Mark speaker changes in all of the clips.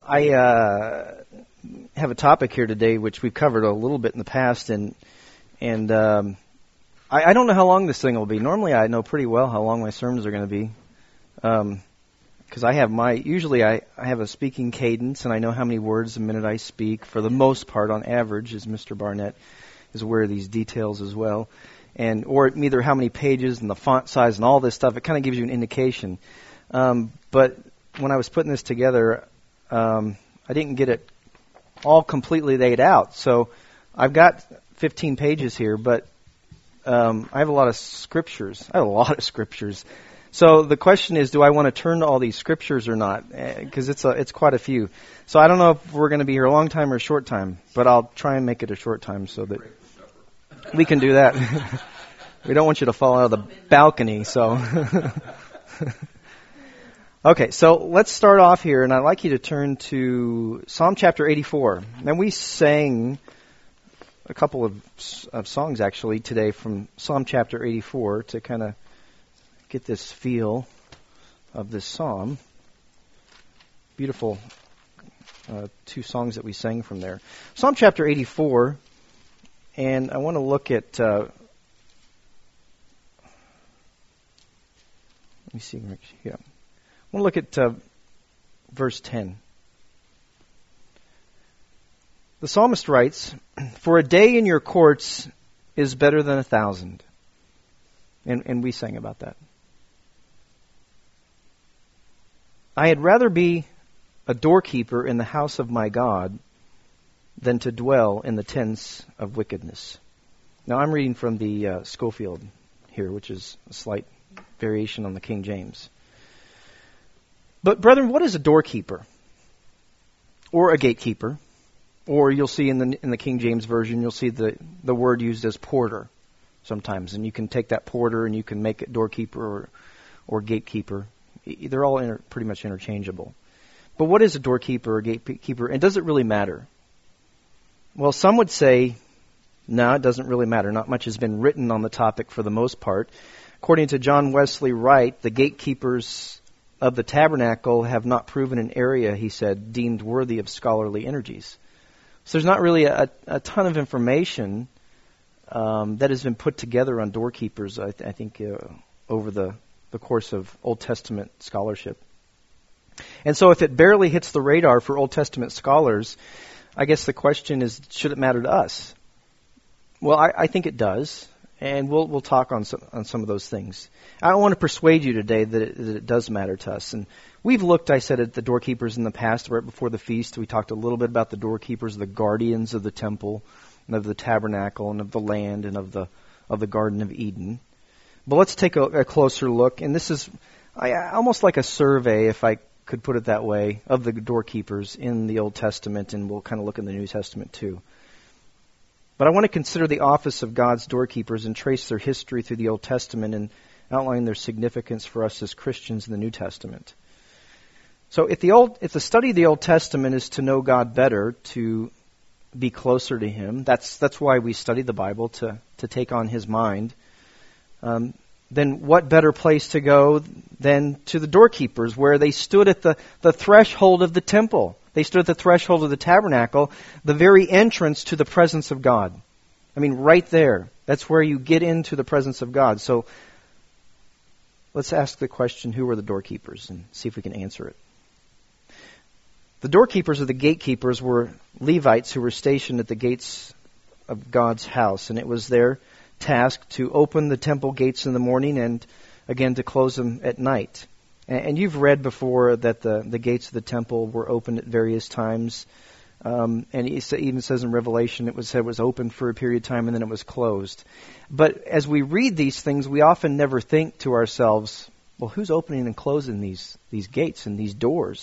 Speaker 1: I have a topic here today which we've covered a little bit in the past, and I don't know how long this thing will be. Normally, I know pretty well how long my sermons are going to be, because I have usually I have a speaking cadence, and I know how many words a minute I speak. For the most part, on average, as Mr. Barnett is aware of these details as well, or either how many pages and the font size and all this stuff. It kind of gives you an indication. But when I was putting this together, I didn't get it all completely laid out. So I've got 15 pages here, but I have a lot of scriptures. So the question is, do I want to turn to all these scriptures or not? Because it's quite a few. So I don't know if we're going to be here a long time or a short time, but I'll try and make it a short time so that we can do that. We don't want you to fall out of the balcony, so... Okay, so let's start off here, and I'd like you to turn to Psalm chapter 84. And we sang a couple of songs, actually, today from Psalm chapter 84 to kind of get this feel of this psalm. Beautiful two songs that we sang from there. Psalm chapter 84, and I want to look at... let me see. Yeah. I want to look at verse 10. The psalmist writes, "For a day in your courts is better than 1,000. And we sang about that. "I had rather be a doorkeeper in the house of my God than to dwell in the tents of wickedness." Now I'm reading from the Schofield here, which is a slight variation on the King James. But, brethren, what is a doorkeeper? Or a gatekeeper? Or you'll see in the King James Version, you'll see the word used as porter sometimes. And you can take that porter and you can make it doorkeeper or gatekeeper. They're all pretty much interchangeable. But what is a doorkeeper or gatekeeper? And does it really matter? Well, some would say, no, it doesn't really matter. Not much has been written on the topic for the most part. According to John Wesley Wright, the gatekeepers of the tabernacle have not proven an area, he said, deemed worthy of scholarly energies. So there's not really a ton of information that has been put together on doorkeepers, I think, over the course of Old Testament scholarship. And so if it barely hits the radar for Old Testament scholars, I guess the question is, should it matter to us? Well, I think it does. And we'll talk on some of those things. I want to persuade you today that it does matter to us. And we've looked, I said, at the doorkeepers in the past. Right before the feast, we talked a little bit about the doorkeepers, the guardians of the temple, and of the tabernacle, and of the land, and of the Garden of Eden. But let's take a closer look. And this is almost like a survey, if I could put it that way, of the doorkeepers in the Old Testament. And we'll kind of look in the New Testament too. But I want to consider the office of God's doorkeepers and trace their history through the Old Testament and outline their significance for us as Christians in the New Testament. So if the study of the Old Testament is to know God better, to be closer to Him, that's why we study the Bible, to take on His mind, then what better place to go than to the doorkeepers, where they stood at the threshold of the temple. They stood at the threshold of the tabernacle, the very entrance to the presence of God. I mean, right there. That's where you get into the presence of God. So let's ask the question, who were the doorkeepers, and see if we can answer it. The doorkeepers or the gatekeepers were Levites who were stationed at the gates of God's house, and it was their task to open the temple gates in the morning and, again, to close them at night. And you've read before that the gates of the temple were open at various times. And it even says in Revelation it was open for a period of time and then it was closed. But as we read these things, we often never think to ourselves, well, who's opening and closing these gates and these doors?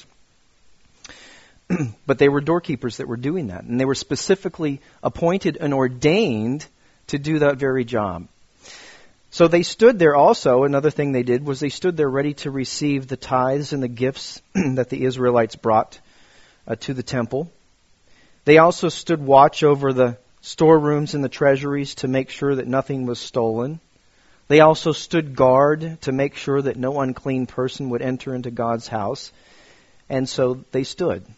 Speaker 1: But they were doorkeepers that were doing that. And they were specifically appointed and ordained to do that very job. So they stood there also. Another thing they did was they stood there ready to receive the tithes and the gifts that the Israelites brought to the temple. They also stood watch over the storerooms and the treasuries to make sure that nothing was stolen. They also stood guard to make sure that no unclean person would enter into God's house. And so they stood.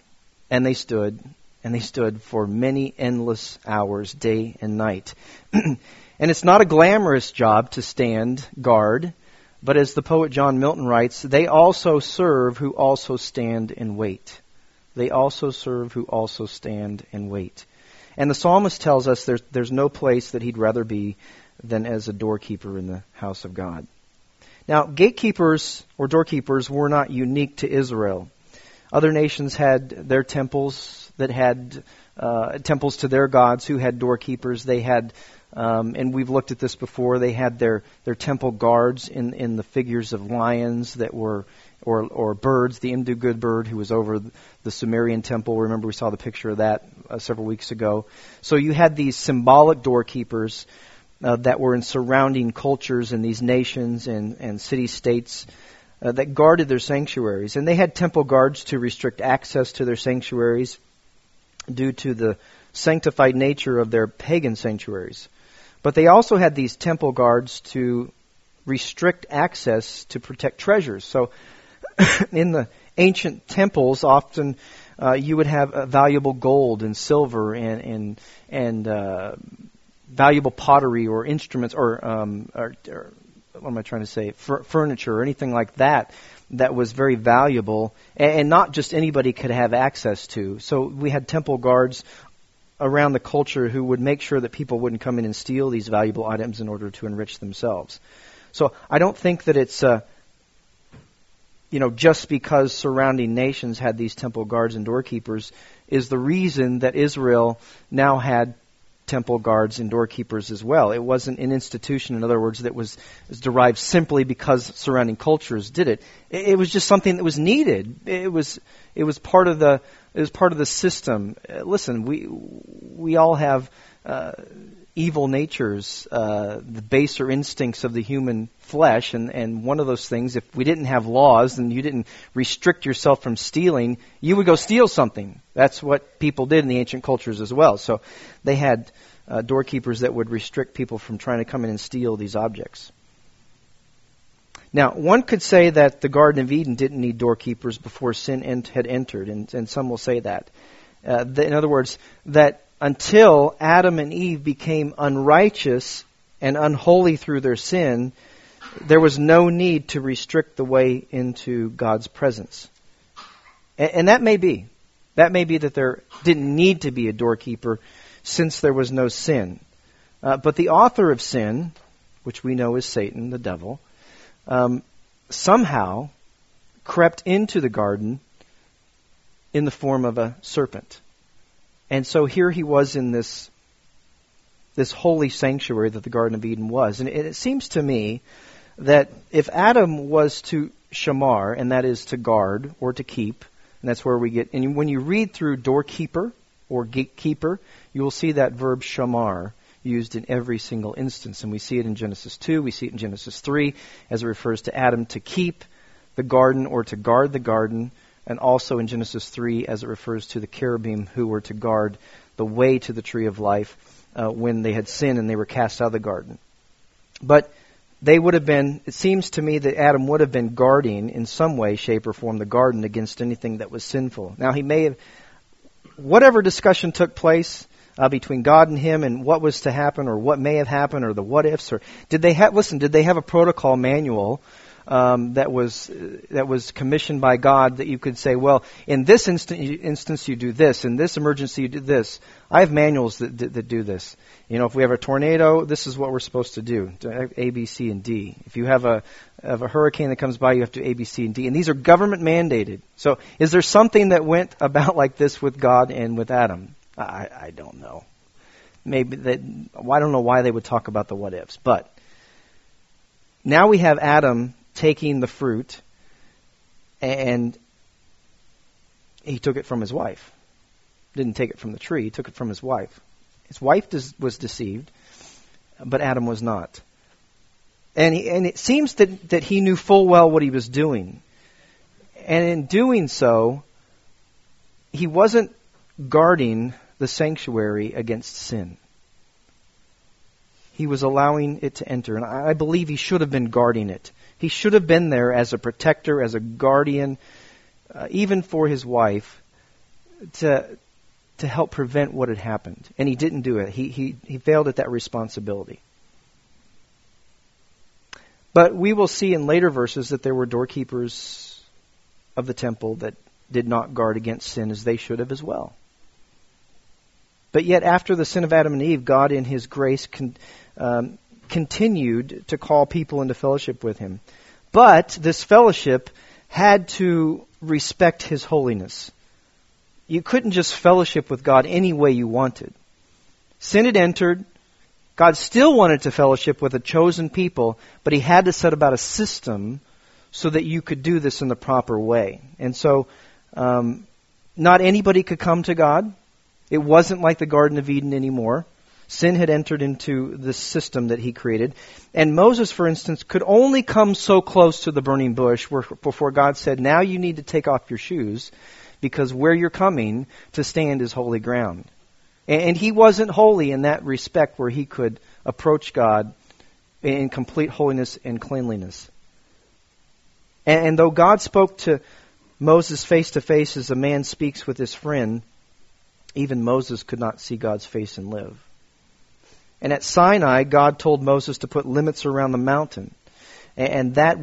Speaker 1: And they stood for many endless hours, day and night. And it's not a glamorous job to stand guard, but as the poet John Milton writes, they also serve who also stand and wait. They also serve who also stand and wait. And the psalmist tells us there's no place that he'd rather be than as a doorkeeper in the house of God. Now, gatekeepers or doorkeepers were not unique to Israel. Other nations had their temples that had temples to their gods who had doorkeepers. They had, and we've looked at this before, they had their temple guards in the figures of lions that were, or birds, the Imdu good bird who was over the Sumerian temple. Remember we saw the picture of that several weeks ago. So you had these symbolic doorkeepers that were in surrounding cultures in these nations and city-states that guarded their sanctuaries. And they had temple guards to restrict access to their sanctuaries due to the sanctified nature of their pagan sanctuaries. But they also had these temple guards to restrict access to protect treasures. So in the ancient temples, often you would have valuable gold and silver and valuable pottery or instruments or what am I trying to say? Furniture or anything like that was very valuable and not just anybody could have access to. So we had temple guards around the culture who would make sure that people wouldn't come in and steal these valuable items in order to enrich themselves. So I don't think that it's just because surrounding nations had these temple guards and doorkeepers is the reason that Israel now had temple guards and doorkeepers as well. It wasn't an institution, in other words, that was derived simply because surrounding cultures did it. It was just something that was needed. It was part of the system. Listen, we all have evil natures, the baser instincts of the human flesh, and one of those things, if we didn't have laws and you didn't restrict yourself from stealing, you would go steal something. That's what people did in the ancient cultures as well. So they had doorkeepers that would restrict people from trying to come in and steal these objects. Now, one could say that the Garden of Eden didn't need doorkeepers before sin had entered, and some will say that. In other words, that until Adam and Eve became unrighteous and unholy through their sin, there was no need to restrict the way into God's presence. And that may be. That may be that there didn't need to be a doorkeeper since there was no sin. But the author of sin, which we know is Satan, the devil, somehow crept into the garden in the form of a serpent. And so here he was in this holy sanctuary that the Garden of Eden was. And it seems to me that if Adam was to shamar, and that is to guard or to keep, and that's where we get, and when you read through doorkeeper or gatekeeper, you will see that verb shamar used in every single instance. And we see it in Genesis 2, we see it in Genesis 3, as it refers to Adam to keep the garden or to guard the garden, and also in Genesis 3 as it refers to the cherubim who were to guard the way to the tree of life when they had sinned and they were cast out of the garden. But they would have been, it seems to me that Adam would have been guarding in some way, shape, or form the garden against anything that was sinful. Now he may have, whatever discussion took place between God and him and what was to happen or what may have happened or the what ifs, or did they have a protocol manual that was commissioned by God that you could say, well, in this instance you do this, in this emergency you do this. I have manuals that do this. If we have a tornado, this is what we're supposed to do. A, B, C, and D. If you have a hurricane that comes by, you have to do A, B, C, and D. And these are government mandated. So is there something that went about like this with God and with Adam? I don't know. Maybe that. I don't know why they would talk about the what ifs. But now we have Adam taking the fruit, and he took it from his wife. Didn't take it from the tree, he took it from his wife. His wife was deceived, but Adam was not. And it seems that he knew full well what he was doing. And in doing so, he wasn't guarding the sanctuary against sin. He was allowing it to enter. And I believe he should have been guarding it. He should have been there as a protector, as a guardian, even for his wife, to help prevent what had happened. And he didn't do it. He failed at that responsibility. But we will see in later verses that there were doorkeepers of the temple that did not guard against sin as they should have as well. But yet after the sin of Adam and Eve, God in His grace continued to call people into fellowship with Him. But this fellowship had to respect His holiness. You couldn't just fellowship with God any way you wanted. Sin had entered. God still wanted to fellowship with a chosen people, but He had to set about a system so that you could do this in the proper way. And so, not anybody could come to God. It wasn't like the Garden of Eden anymore. Sin had entered into this system that He created. And Moses, for instance, could only come so close to the burning bush before God said, now you need to take off your shoes, because where you're coming to stand is holy ground. And he wasn't holy in that respect where he could approach God in complete holiness and cleanliness. And though God spoke to Moses face to face as a man speaks with his friend, even Moses could not see God's face and live. And at Sinai, God told Moses to put limits around the mountain. And that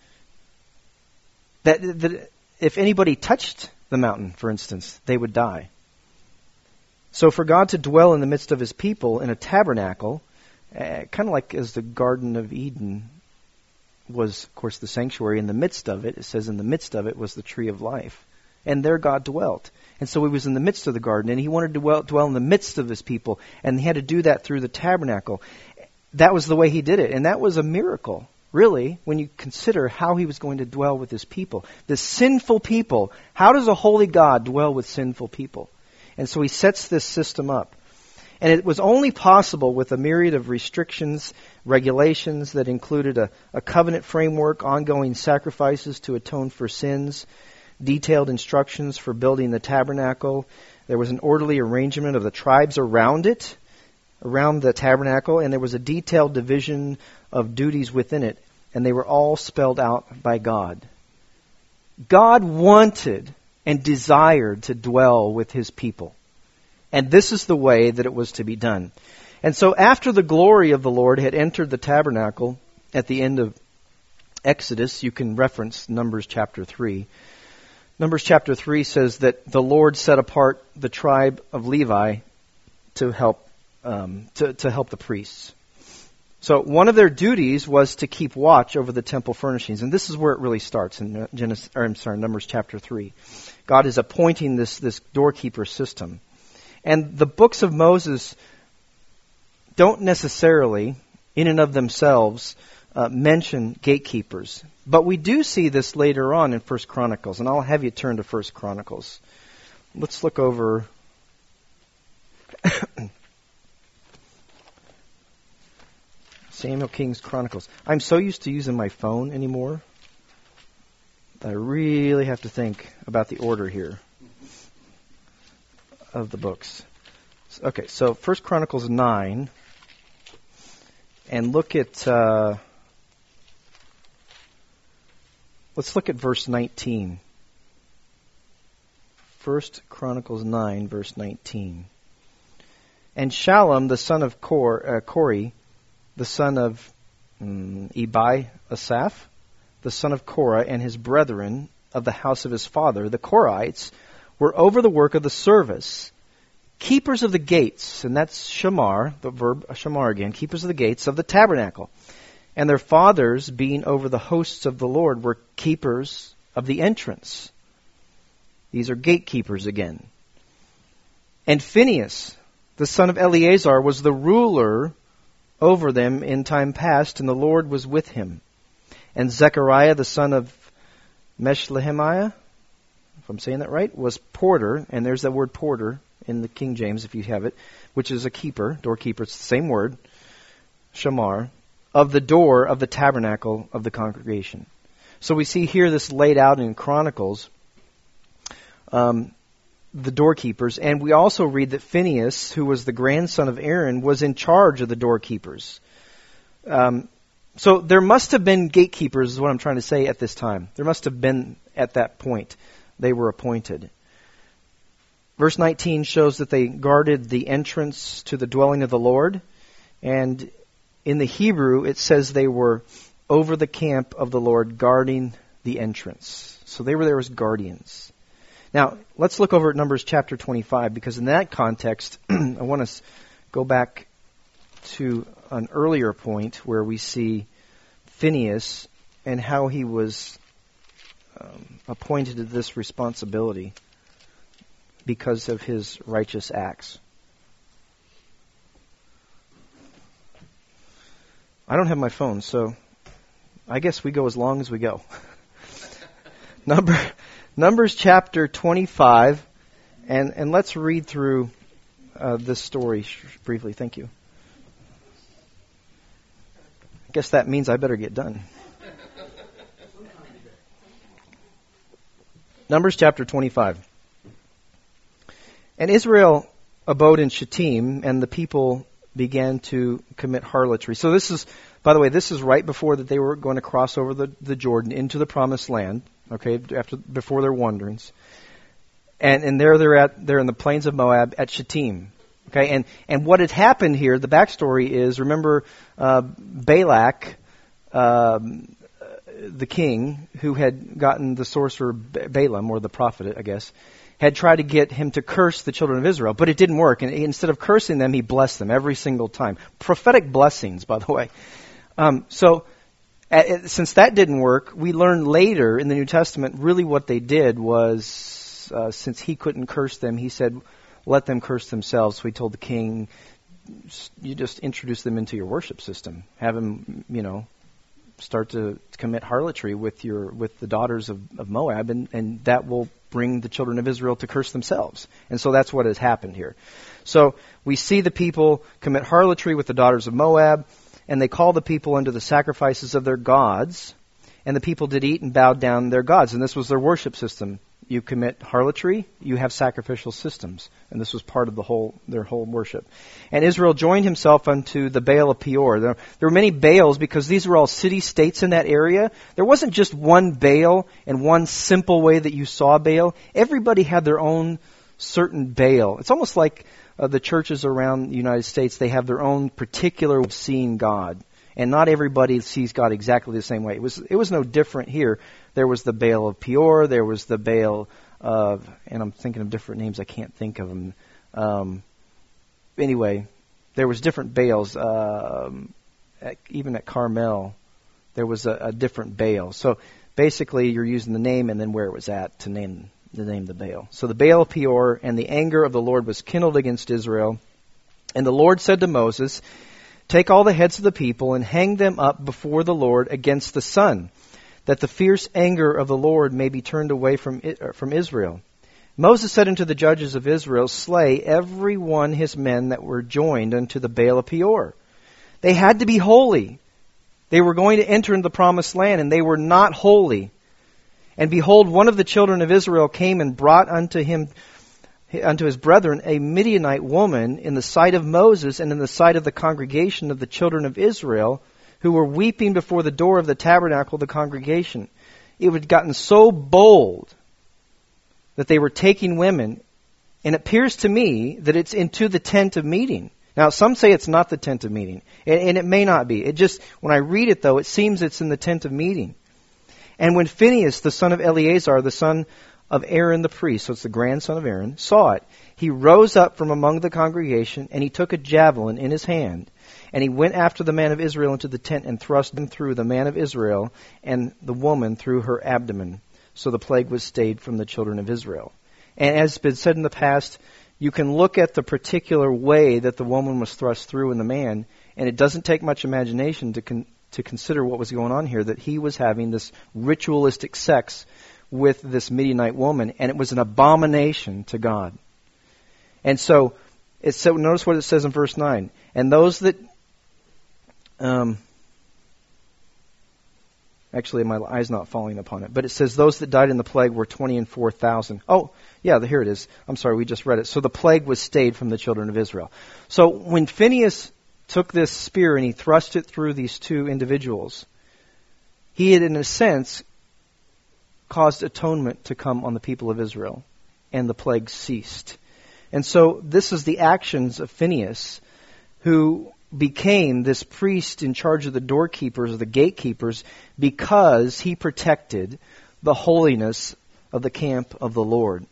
Speaker 1: if anybody touched the mountain, for instance, they would die. So for God to dwell in the midst of His people in a tabernacle, kind of like as the Garden of Eden was, of course, the sanctuary, in the midst of it, it says in the midst of it was the tree of life. And there God dwelt. And so He was in the midst of the garden, and He wanted to dwell in the midst of His people, and He had to do that through the tabernacle. That was the way He did it, and that was a miracle, really, when you consider how He was going to dwell with His people. The sinful people. How does a holy God dwell with sinful people? And so He sets this system up. And it was only possible with a myriad of restrictions, regulations that included a covenant framework, ongoing sacrifices to atone for sins, detailed instructions for building the tabernacle. There was an orderly arrangement of the tribes around it, around the tabernacle, and there was a detailed division of duties within it, and they were all spelled out by God. God wanted and desired to dwell with His people. And this is the way that it was to be done. And so after the glory of the Lord had entered the tabernacle at the end of Exodus, you can reference Numbers chapter 3. Numbers chapter 3 says that the Lord set apart the tribe of Levi to help the priests. So one of their duties was to keep watch over the temple furnishings. And this is where it really starts in Numbers chapter 3. God is appointing this doorkeeper system. And the books of Moses don't necessarily, in and of themselves, mention gatekeepers. But we do see this later on in 1 Chronicles. And I'll have you turn to 1 Chronicles. Let's look over Samuel King's Chronicles. I'm so used to using my phone anymore that I really have to think about the order here of the books. Okay, so 1 Chronicles 9, and look at let's look at verse 19. 1 Chronicles 9, verse 19. And Shallum, the son of Kori, the son of Ebi Asaph, the son of Korah, and his brethren of the house of his father, the Korahites, were over the work of the service, keepers of the gates, and that's shamar, the verb shamar again, keepers of the gates of the tabernacle. And their fathers, being over the hosts of the Lord, were keepers of the entrance. These are gatekeepers again. And Phinehas, the son of Eleazar, was the ruler over them in time past, and the Lord was with him. And Zechariah, the son of Meshlehemiah, if I'm saying that right, was porter, and there's that word porter in the King James if you have it, which is a keeper, doorkeeper, it's the same word, shamar, of the door of the tabernacle of the congregation. So we see here this laid out in Chronicles, the doorkeepers, and we also read that Phinehas, who was the grandson of Aaron, was in charge of the doorkeepers. So there must have been gatekeepers, is what I'm trying to say at this time. There must have been at that point. They were appointed. Verse 19 shows that they guarded the entrance to the dwelling of the Lord. And in the Hebrew, it says they were over the camp of the Lord, guarding the entrance. So they were there as guardians. Now, let's look over at Numbers chapter 25, because in that context, I want to go back to an earlier point where we see Phinehas and how he was appointed to this responsibility because of his righteous acts. I don't have my phone, so I guess we go as long as we go. Numbers chapter 25, and let's read through this story briefly. Thank you. I guess that means I better get done. Numbers chapter 25. And Israel abode in Shittim, and the people began to commit harlotry. So this is, by the way, this is right before that they were going to cross over the Jordan into the Promised Land. Okay, before their wanderings, and they're in the plains of Moab at Shittim. Okay, and what had happened here, the backstory is, remember Balak, the king who had gotten the sorcerer Balaam, or the prophet, I guess, had tried to get him to curse the children of Israel, but it didn't work. And instead of cursing them, he blessed them every single time. Prophetic blessings, by the way. Since that didn't work, we learn later in the New Testament really what they did was, since he couldn't curse them, he said, let them curse themselves. So he told the king, you just introduce them into your worship system. Have them, start to commit harlotry with the daughters of Moab, and that will bring the children of Israel to curse themselves. And so that's what has happened here. So we see the people commit harlotry with the daughters of Moab, and they call the people unto the sacrifices of their gods, and the people did eat and bowed down their gods. And this was their worship system. You commit harlotry, you have sacrificial systems. And this was part of their whole worship. And Israel joined himself unto the Baal of Peor. There were many Baals because these were all city-states in that area. There wasn't just one Baal and one simple way that you saw Baal. Everybody had their own certain Baal. It's almost like the churches around the United States, they have their own particular way of seeing God. And not everybody sees God exactly the same way. It was no different here. There was the Baal of Peor, there was the Baal of, and I'm thinking of different names, I can't think of them. Anyway, there was different Baals. Even at Carmel, there was a different Baal. So basically, you're using the name and then where it was at to name the Baal. So the Baal of Peor, and the anger of the Lord was kindled against Israel. And the Lord said to Moses, take all the heads of the people and hang them up before the Lord against the sun, that the fierce anger of the Lord may be turned away from Israel. Moses said unto the judges of Israel, slay every one his men that were joined unto the Baal of Peor. They had to be holy. They were going to enter into the promised land, and they were not holy. And behold, one of the children of Israel came and brought unto his brethren a Midianite woman in the sight of Moses and in the sight of the congregation of the children of Israel, who were weeping before the door of the tabernacle of the congregation. It had gotten so bold that they were taking women, and it appears to me that it's into the tent of meeting. Now, some say it's not the tent of meeting, and it may not be. When I read it, though, it seems it's in the tent of meeting. And when Phinehas, the son of Eleazar, the son of Aaron the priest, so it's the grandson of Aaron, saw it, he rose up from among the congregation, and he took a javelin in his hand, and he went after the man of Israel into the tent and thrust him through the man of Israel and the woman through her abdomen. So the plague was stayed from the children of Israel. And as has been said in the past, you can look at the particular way that the woman was thrust through in the man, and it doesn't take much imagination to consider what was going on here, that he was having this ritualistic sex with this Midianite woman, and it was an abomination to God. And so, notice what it says in verse 9. And those that... Actually, my eye's not falling upon it. But it says those that died in the plague were 24,000. Oh, yeah, here it is. I'm sorry, we just read it. So the plague was stayed from the children of Israel. So when Phinehas took this spear and he thrust it through these two individuals, he had, in a sense, caused atonement to come on the people of Israel. And the plague ceased. And so this is the actions of Phinehas, who became this priest in charge of the doorkeepers, or the gatekeepers, because he protected the holiness of the camp of the Lord.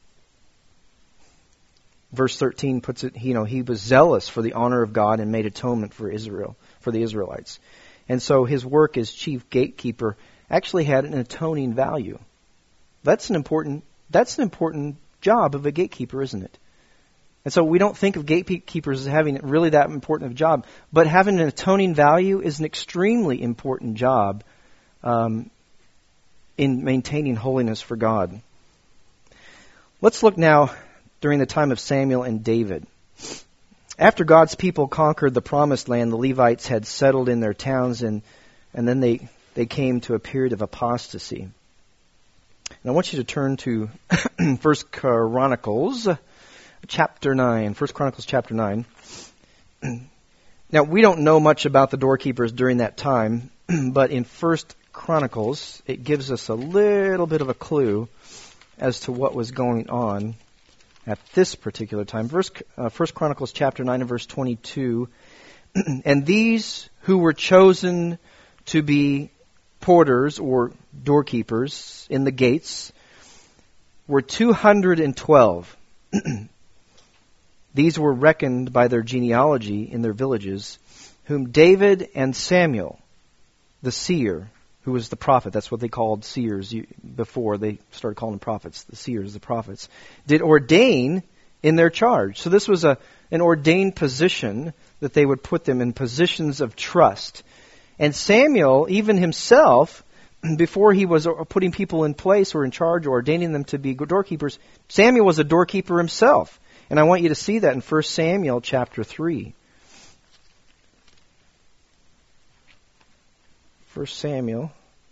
Speaker 1: Verse 13 puts it, he was zealous for the honor of God and made atonement for Israel, for the Israelites. And so his work as chief gatekeeper actually had an atoning value. That's an important job of a gatekeeper, isn't it? And so we don't think of gatekeepers as having really that important of a job, but having an atoning value is an extremely important job in maintaining holiness for God. Let's look now during the time of Samuel and David. After God's people conquered the Promised Land, the Levites had settled in their towns, and then they came to a period of apostasy. And I want you to turn to 1 Chronicles chapter 9. 1 Chronicles chapter 9. Now, we don't know much about the doorkeepers during that time, but in 1 Chronicles, it gives us a little bit of a clue as to what was going on at this particular time. 1 Chronicles chapter 9 and verse 22. And these who were chosen to be porters or doorkeepers in the gates were 212. These were reckoned by their genealogy in their villages, whom David and Samuel, the seer, who was the prophet, that's what they called seers before they started calling them prophets, the seers, the prophets, did ordain in their charge. So this was an ordained position that they would put them in positions of trust. And Samuel, even himself, before he was putting people in place or in charge or ordaining them to be doorkeepers, Samuel was a doorkeeper himself. And I want you to see that in 1 Samuel chapter 3. 1 Samuel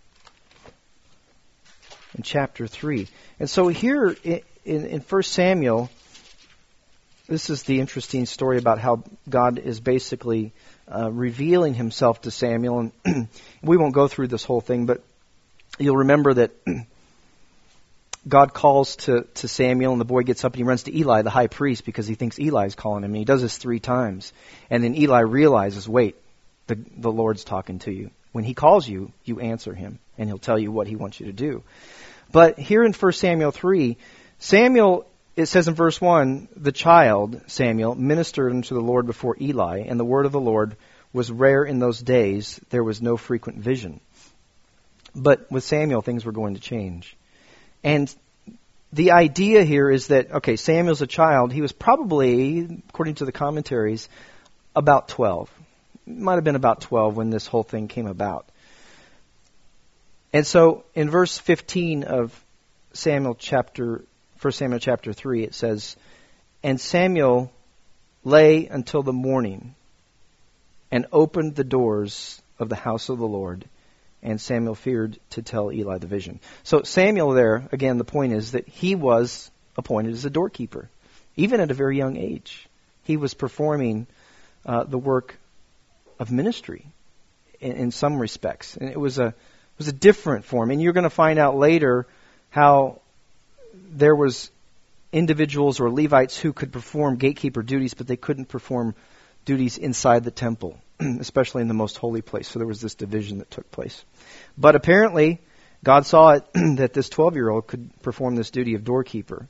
Speaker 1: in chapter 3. And so here in 1 Samuel, this is the interesting story about how God is basically revealing himself to Samuel. And we won't go through this whole thing, but you'll remember that God calls to Samuel, and the boy gets up and he runs to Eli, the high priest, because he thinks Eli's calling him. And he does this 3 times. And then Eli realizes, wait, the Lord's talking to you. When he calls you, you answer him, and he'll tell you what he wants you to do. But here in 1 Samuel 3, Samuel, it says in verse 1, the child, Samuel, ministered unto the Lord before Eli, and the word of the Lord was rare in those days. There was no frequent vision. But with Samuel, things were going to change. And the idea here is that, okay, Samuel's a child. He was probably, according to the commentaries, about 12. Might have been about 12 when this whole thing came about. And so in verse 15 of 1 Samuel chapter 3, it says, and Samuel lay until the morning and opened the doors of the house of the Lord. And Samuel feared to tell Eli the vision. So Samuel there, again, the point is that he was appointed as a doorkeeper. Even at a very young age, he was performing the work of ministry in some respects. And it was a different form. And you're going to find out later how there was individuals or Levites who could perform gatekeeper duties, but they couldn't perform duties inside the temple, especially in the most holy place. So there was this division that took place. But apparently, God saw it that this 12-year-old could perform this duty of doorkeeper.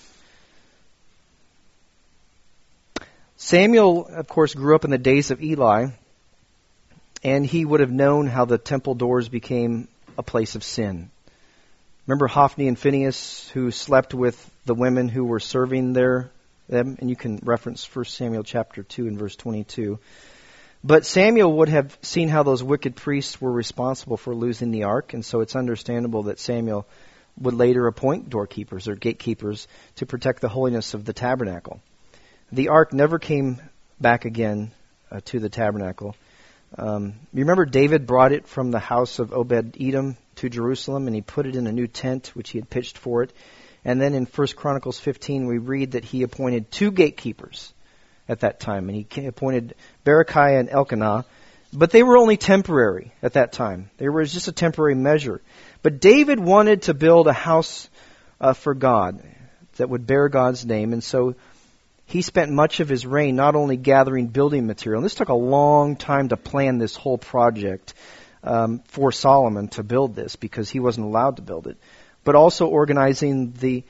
Speaker 1: Samuel, of course, grew up in the days of Eli, and he would have known how the temple doors became a place of sin. Remember Hophni and Phinehas, who slept with the women who were serving them? And you can reference 1 Samuel chapter 2 and verse 22. But Samuel would have seen how those wicked priests were responsible for losing the ark, and so it's understandable that Samuel would later appoint doorkeepers or gatekeepers to protect the holiness of the tabernacle. The ark never came back again to the tabernacle. You remember David brought it from the house of Obed-Edom to Jerusalem, and he put it in a new tent which he had pitched for it. And then in 1 Chronicles 15, we read that he appointed 2 gatekeepers at that time. And he appointed Berechiah and Elkanah. But they were only temporary at that time. They were just a temporary measure. But David wanted to build a house for God that would bear God's name. And so he spent much of his reign not only gathering building material, and this took a long time to plan this whole project for Solomon to build this because he wasn't allowed to build it, but also organizing the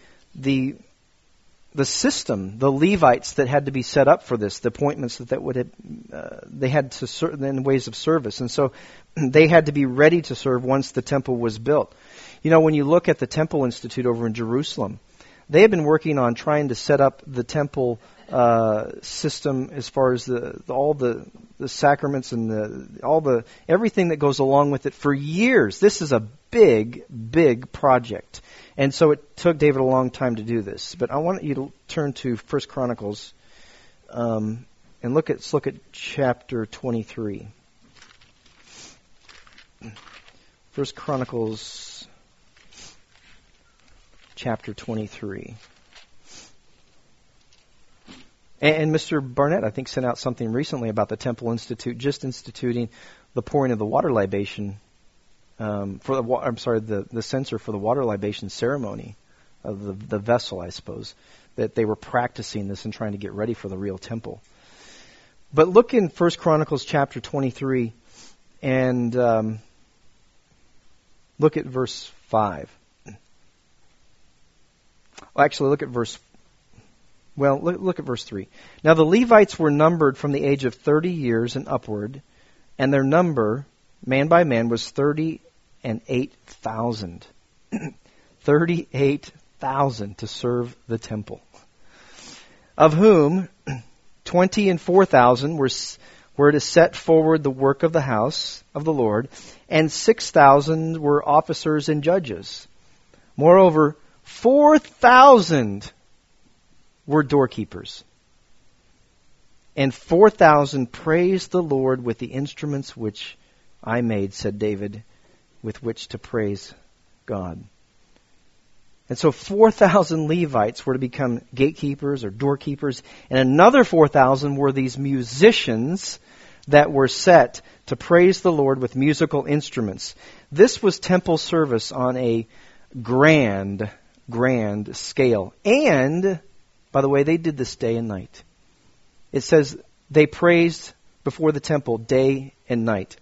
Speaker 1: system, the Levites that had to be set up for this, the appointments that would have, they had to serve in ways of service, and so they had to be ready to serve once the temple was built. You know, when you look at the Temple Institute over in Jerusalem, they have been working on trying to set up the temple system as far as all the sacraments and everything that goes along with it for years. This is a big project. And so it took David a long time to do this. But I want you to turn to 1 Chronicles and let's look at chapter 23. 1 Chronicles chapter 23. And Mr. Barnett, I think, sent out something recently about the Temple Institute just instituting the pouring of the water libation the censer for the water libation ceremony of the vessel, I suppose, that they were practicing this and trying to get ready for the real temple. But look in 1 Chronicles chapter 23 and look at verse 5. Well, actually, look at verse 3. Now the Levites were numbered from the age of 30 years and upward, and their number, man by man, was 38,000. 38,000 to serve the temple. Of whom 20 and 4,000 were to set forward the work of the house of the Lord, and 6,000 were officers and judges. Moreover, 4,000 were doorkeepers. And 4,000 praised the Lord with the instruments which I made, said David, with which to praise God. And so 4,000 Levites were to become gatekeepers or doorkeepers, and another 4,000 were these musicians that were set to praise the Lord with musical instruments. This was temple service on a grand scale. And, by the way, they did this day and night. It says they praised before the temple day and night.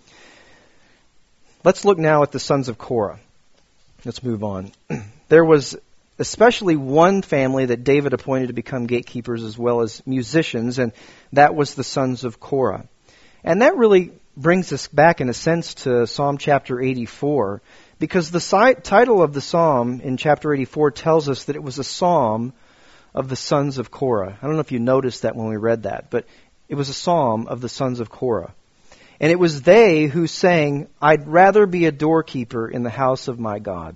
Speaker 1: Let's look now at the sons of Korah. Let's move on. There was especially one family that David appointed to become gatekeepers as well as musicians, and that was the sons of Korah. And that really brings us back, in a sense, to Psalm chapter 84, because the title of the psalm in chapter 84 tells us that it was a psalm of the sons of Korah. I don't know if you noticed that when we read that, but it was a psalm of the sons of Korah. And it was they who sang, I'd rather be a doorkeeper in the house of my God.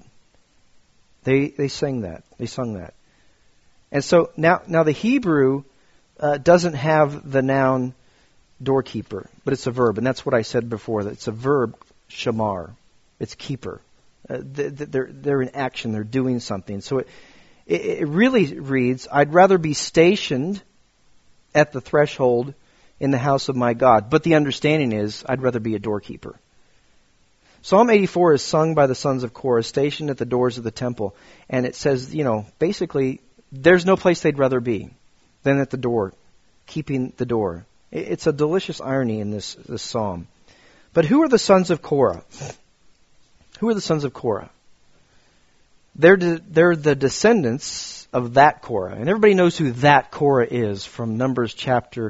Speaker 1: They sang that. They sung that. And so now the Hebrew doesn't have the noun doorkeeper, but it's a verb. And that's what I said before, that it's a verb, shamar. It's keeper. They're in action. They're doing something. So it really reads, I'd rather be stationed at the threshold in the house of my God. But the understanding is, I'd rather be a doorkeeper. Psalm 84 is sung by the sons of Korah, stationed at the doors of the temple. And it says, basically, there's no place they'd rather be than at the door, keeping the door. It's a delicious irony in this psalm. But who are the sons of Korah? Who are the sons of Korah? They're the descendants of that Korah. And everybody knows who that Korah is from Numbers chapter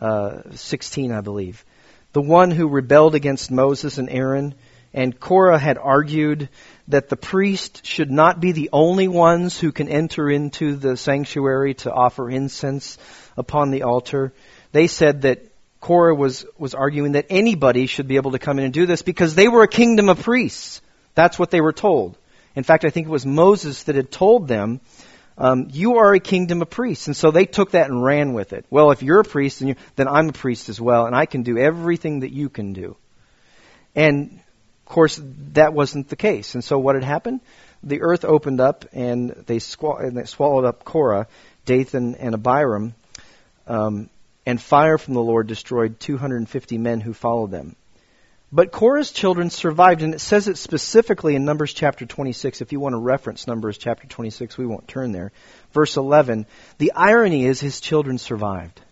Speaker 1: 16, I believe. The one who rebelled against Moses and Aaron. And Korah had argued that the priest should not be the only ones who can enter into the sanctuary to offer incense upon the altar. They said that Korah was arguing that anybody should be able to come in and do this because they were a kingdom of priests. That's what they were told. In fact, I think it was Moses that had told them, you are a kingdom of priests. And so they took that and ran with it. Well, if you're a priest, then I'm a priest as well, and I can do everything that you can do. And, of course, that wasn't the case. And so what had happened? The earth opened up, and they swallowed up Korah, Dathan, and Abiram, and fire from the Lord destroyed 250 men who followed them. But Korah's children survived, and it says it specifically in Numbers chapter 26. If you want to reference Numbers chapter 26, we won't turn there. Verse 11, the irony is his children survived.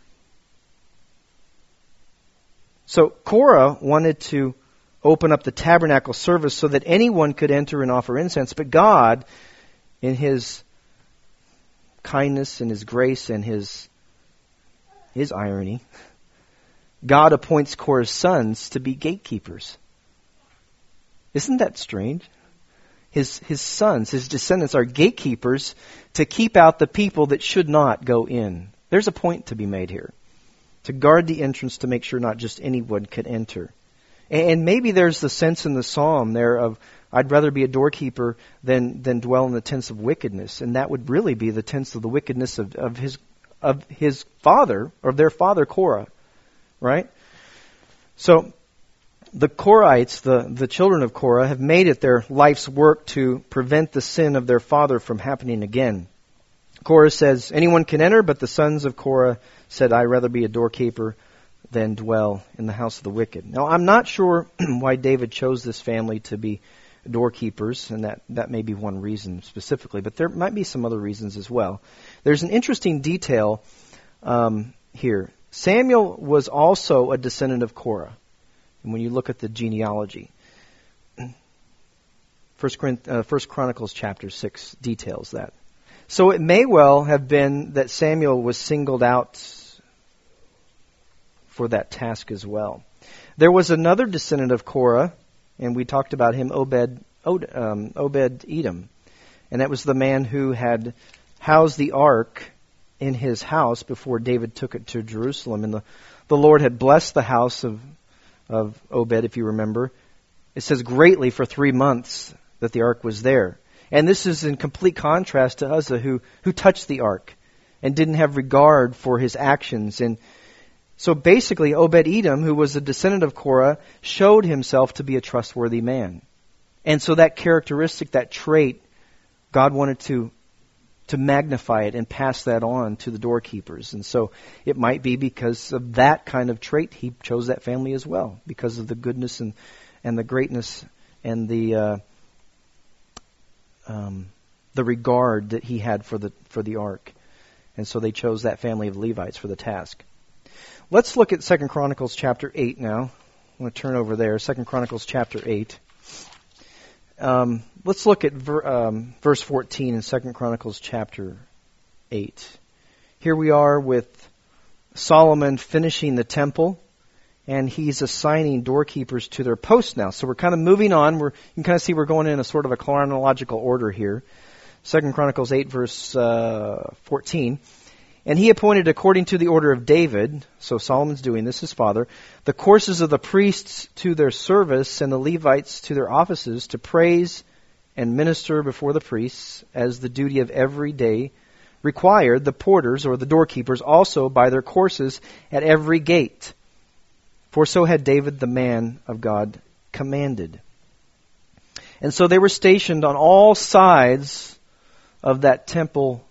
Speaker 1: So Korah wanted to open up the tabernacle service so that anyone could enter and offer incense, but God, in his kindness and his grace and his irony, God appoints Korah's sons to be gatekeepers. Isn't that strange? His sons, his descendants are gatekeepers to keep out the people that should not go in. There's a point to be made here. To guard the entrance to make sure not just anyone could enter. And maybe there's the sense in the psalm there of, I'd rather be a doorkeeper than dwell in the tents of wickedness. And that would really be the tents of the wickedness of his father, or their father Korah. Right? So the Korahites, the children of Korah, have made it their life's work to prevent the sin of their father from happening again. Korah says, anyone can enter, but the sons of Korah said, I'd rather be a doorkeeper than dwell in the house of the wicked. Now, I'm not sure why David chose this family to be doorkeepers, and that may be one reason specifically, but there might be some other reasons as well. There's an interesting detail here. Samuel was also a descendant of Korah. And when you look at the genealogy, First Chronicles chapter 6 details that. So it may well have been that Samuel was singled out for that task as well. There was another descendant of Korah, and we talked about him, Obed-Edom. And that was the man who had housed the ark in his house before David took it to Jerusalem. And the Lord had blessed the house of Obed, if you remember. It says greatly for 3 months that the ark was there. And this is in complete contrast to Uzzah, who touched the ark and didn't have regard for his actions. And so basically, Obed-Edom, who was a descendant of Korah, showed himself to be a trustworthy man. And so that characteristic, that trait, God wanted to magnify it and pass that on to the doorkeepers. And so it might be because of that kind of trait he chose that family as well, because of the goodness and the greatness and the regard that he had for the ark. And so they chose that family of Levites for the task. Let's look at 2 Chronicles chapter 8 now. I'm going to turn over there. 2 Chronicles chapter 8. Let's look at verse 14 in 2 Chronicles chapter 8. Here we are with Solomon finishing the temple, and he's assigning doorkeepers to their posts now. So we're kind of moving on. You can kind of see we're going in a sort of a chronological order here. 2 Chronicles 8 verse 14. And he appointed according to the order of David, so Solomon's doing this, his father, the courses of the priests to their service and the Levites to their offices to praise and minister before the priests as the duty of every day required, the porters or the doorkeepers also by their courses at every gate. For so had David the man of God commanded. And so they were stationed on all sides of that temple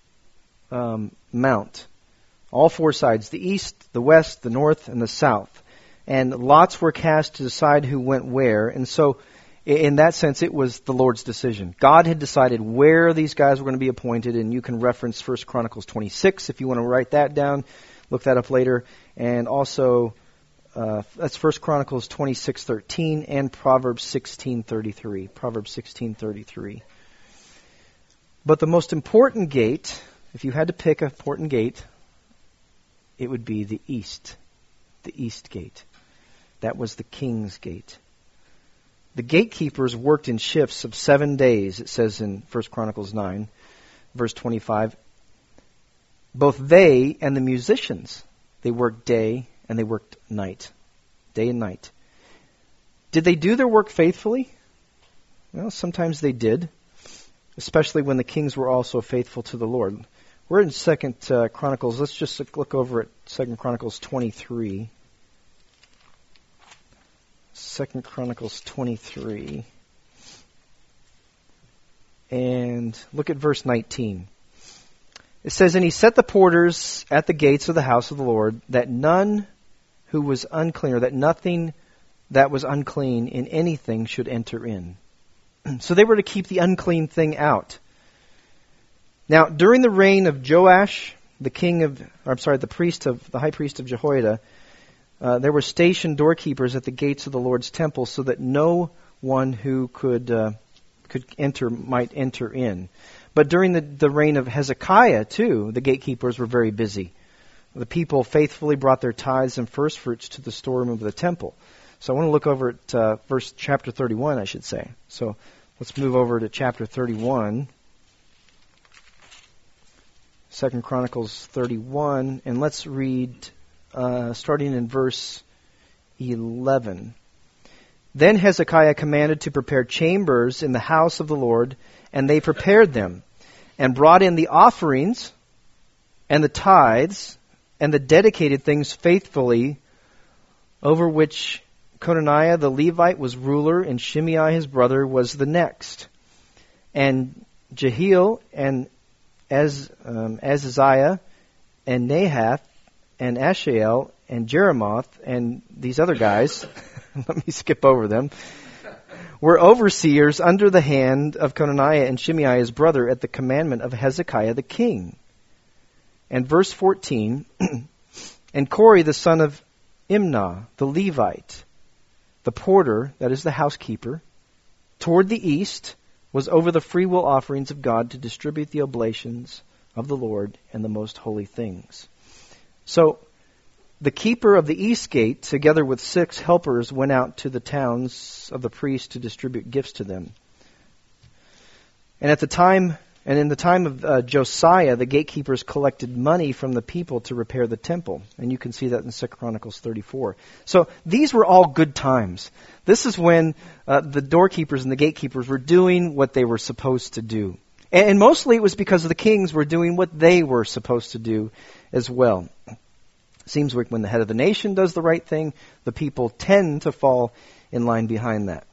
Speaker 1: mount. All four sides, the east, the west, the north, and the south. And lots were cast to decide who went where. And so in that sense, it was the Lord's decision. God had decided where these guys were going to be appointed, and you can reference 1 Chronicles 26 if you want to write that down. Look that up later. And also, that's 1 Chronicles 26:13 and Proverbs 16:33. Proverbs 16:33. But the most important gate, if you had to pick an important gate, it would be the east gate. That was the king's gate. The gatekeepers worked in shifts of 7 days, it says in 1 Chronicles 9, verse 25. Both they and the musicians, they worked day and they worked night. Day and night. Did they do their work faithfully? Well, sometimes they did, especially when the kings were also faithful to the Lord. We're in 2 Chronicles. Let's just look over at 2 Chronicles 23. 2 Chronicles 23. And look at verse 19. It says, And he set the porters at the gates of the house of the Lord, that none who was unclean, or that nothing that was unclean in anything should enter in. So they were to keep the unclean thing out. Now, during the reign of Joash, the high priest of Jehoiada, there were stationed doorkeepers at the gates of the Lord's temple so that no one who could enter might enter in. But during the reign of Hezekiah, too, the gatekeepers were very busy. The people faithfully brought their tithes and firstfruits to the storeroom of the temple. So I want to look over at chapter 31, I should say. So let's move over to chapter 31. 2 Chronicles 31, and let's read starting in verse 11. Then Hezekiah commanded to prepare chambers in the house of the Lord, and they prepared them, and brought in the offerings, and the tithes, and the dedicated things faithfully, over which Conaniah the Levite was ruler, and Shimei his brother was the next. And Jehiel and Azaziah and Nahath and Ashael and Jeremoth and these other guys, let me skip over them, were overseers under the hand of Conaniah and Shimei his brother at the commandment of Hezekiah the king. And verse 14, and Kori the son of Imnah the Levite, the porter, that is the housekeeper, toward the east, was over the freewill offerings of God to distribute the oblations of the Lord and the most holy things. So the keeper of the east gate, together with 6 helpers, went out to the towns of the priests to distribute gifts to them. And in the time of Josiah, the gatekeepers collected money from the people to repair the temple. And you can see that in 2 Chronicles 34. So these were all good times. This is when the doorkeepers and the gatekeepers were doing what they were supposed to do. And mostly it was because the kings were doing what they were supposed to do as well. Seems like when the head of the nation does the right thing, the people tend to fall in line behind that.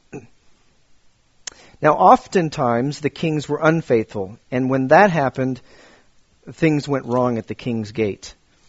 Speaker 1: Now, oftentimes, the kings were unfaithful, and when that happened, things went wrong at the king's gate.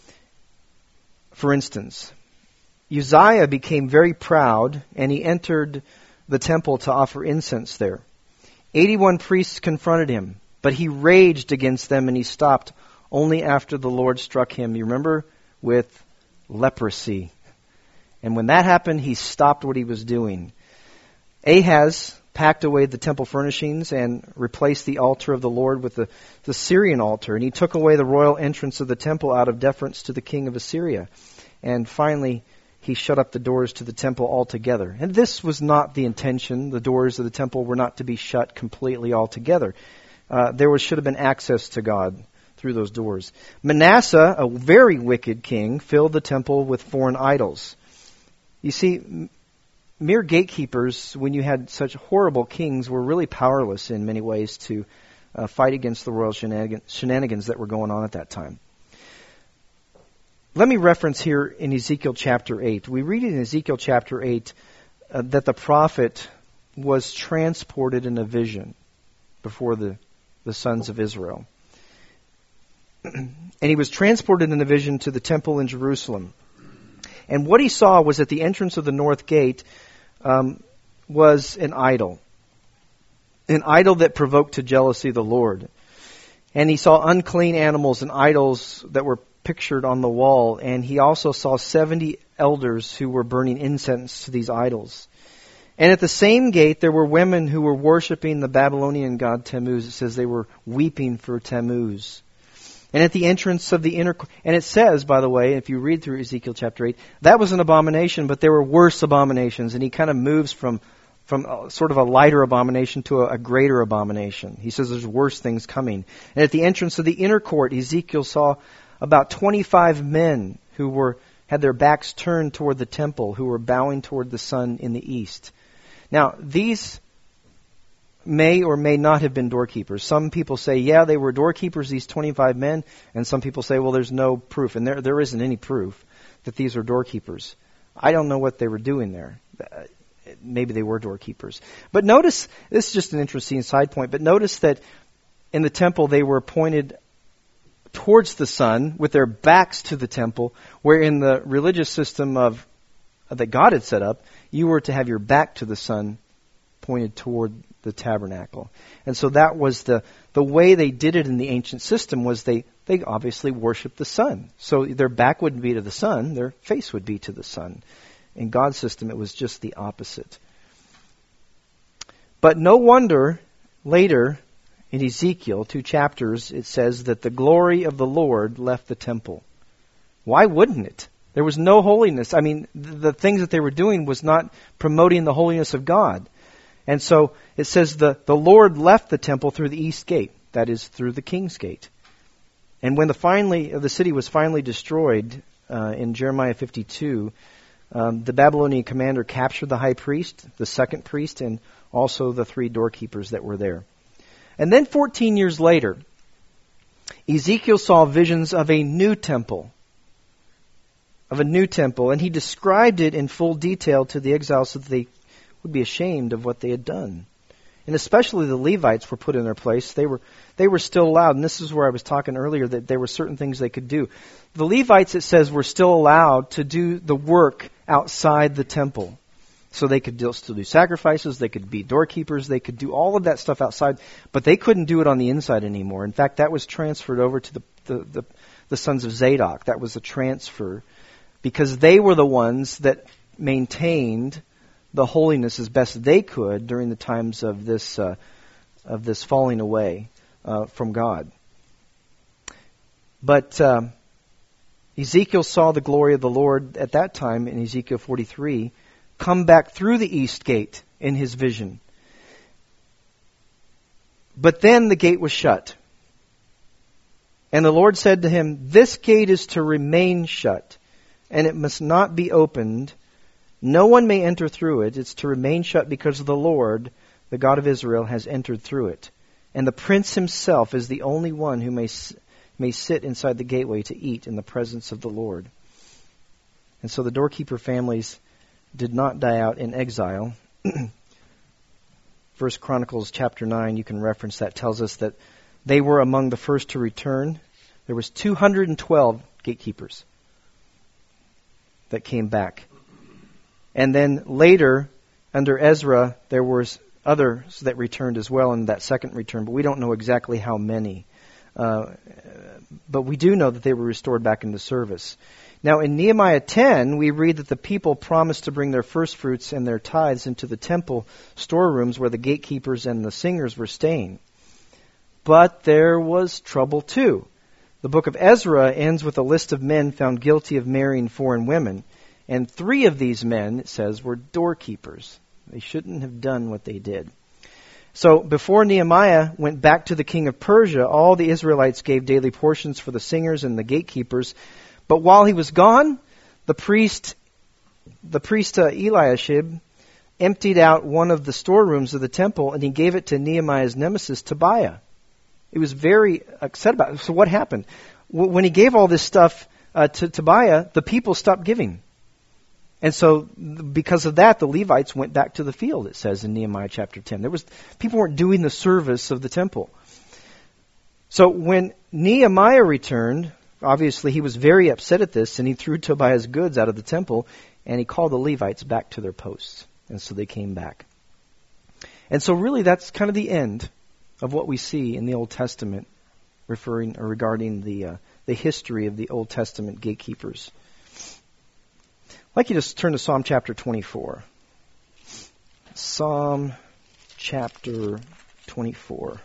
Speaker 1: For instance, Uzziah became very proud, and he entered the temple to offer incense there. 81 priests confronted him, but he raged against them, and he stopped only after the Lord struck him. You remember? With leprosy. And when that happened, he stopped what he was doing. Ahaz packed away the temple furnishings and replaced the altar of the Lord with the Syrian altar. And he took away the royal entrance of the temple out of deference to the king of Assyria. And finally, he shut up the doors to the temple altogether. And this was not the intention. The doors of the temple were not to be shut completely altogether. Should have been access to God through those doors. Manasseh, a very wicked king, filled the temple with foreign idols. You see, mere gatekeepers, when you had such horrible kings, were really powerless in many ways to fight against the royal shenanigans that were going on at that time. Let me reference here in Ezekiel chapter 8. We read in Ezekiel chapter 8 that the prophet was transported in a vision before the sons of Israel. And he was transported in a vision to the temple in Jerusalem. And what he saw was at the entrance of the north gate was an idol that provoked to jealousy the Lord. And he saw unclean animals and idols that were pictured on the wall. And he also saw 70 elders who were burning incense to these idols. And at the same gate, there were women who were worshiping the Babylonian god Tammuz. It says they were weeping for Tammuz. And at the entrance of the inner court, and it says, by the way, if you read through Ezekiel chapter 8, that was an abomination, but there were worse abominations. And he kind of moves from sort of a lighter abomination to a greater abomination. He says there's worse things coming. And at the entrance of the inner court, Ezekiel saw about 25 men who had their backs turned toward the temple, who were bowing toward the sun in the east. Now, these may or may not have been doorkeepers. Some people say, yeah, they were doorkeepers, these 25 men. And some people say, well, there's no proof. And there isn't any proof that these are doorkeepers. I don't know what they were doing there. Maybe they were doorkeepers. But notice, this is just an interesting side point, but notice that in the temple they were pointed towards the sun with their backs to the temple, where in the religious system of that God had set up, you were to have your back to the sun pointed toward the tabernacle. And so that was the way they did it in the ancient system was they obviously worshiped the sun. So their back wouldn't be to the sun, their face would be to the sun. In God's system, it was just the opposite. But no wonder later in Ezekiel, 2 chapters, it says that the glory of the Lord left the temple. Why wouldn't it? There was no holiness. I mean, the things that they were doing was not promoting the holiness of God. And so it says the Lord left the temple through the east gate, that is, through the king's gate. And when the city was finally destroyed in Jeremiah 52, the Babylonian commander captured the high priest, the second priest, and also the 3 doorkeepers that were there. And then 14 years later, Ezekiel saw visions of a new temple. And he described it in full detail to the exiles so that they would be ashamed of what they had done. And especially the Levites were put in their place. They were still allowed, and this is where I was talking earlier, that there were certain things they could do. The Levites, it says, were still allowed to do the work outside the temple. So they could still do sacrifices, they could be doorkeepers, they could do all of that stuff outside, but they couldn't do it on the inside anymore. In fact, that was transferred over to the sons of Zadok. That was a transfer, because they were the ones that maintained the holiness as best they could during the times of this falling away from God. But Ezekiel saw the glory of the Lord at that time in Ezekiel 43 come back through the east gate in his vision. But then the gate was shut. And the Lord said to him, "This gate is to remain shut, and it must not be opened. No one may enter through it. It's to remain shut because the Lord, the God of Israel, has entered through it. And the prince himself is the only one who may sit inside the gateway to eat in the presence of the Lord." And so the doorkeeper families did not die out in exile. 1 Chronicles chapter 9, you can reference that, tells us that they were among the first to return. There was 212 gatekeepers that came back. And then later, under Ezra, there was others that returned as well in that second return, but we don't know exactly how many. But we do know that they were restored back into service. Now, in Nehemiah 10, we read that the people promised to bring their first fruits and their tithes into the temple storerooms where the gatekeepers and the singers were staying. But there was trouble too. The book of Ezra ends with a list of men found guilty of marrying foreign women. And 3 of these men, it says, were doorkeepers. They shouldn't have done what they did. So before Nehemiah went back to the king of Persia, all the Israelites gave daily portions for the singers and the gatekeepers. But while he was gone, the priest Eliashib emptied out one of the storerooms of the temple, and he gave it to Nehemiah's nemesis, Tobiah. He was very upset about it. So what happened? When he gave all this stuff to Tobiah, the people stopped giving. And so because of that, the Levites went back to the field, it says in Nehemiah chapter 10. People weren't doing the service of the temple. So when Nehemiah returned, obviously he was very upset at this, and he threw Tobiah's goods out of the temple, and he called the Levites back to their posts. And so they came back. And so really that's kind of the end of what we see in the Old Testament regarding the history of the Old Testament gatekeepers. I'd like you to turn to Psalm chapter 24. Psalm chapter 24.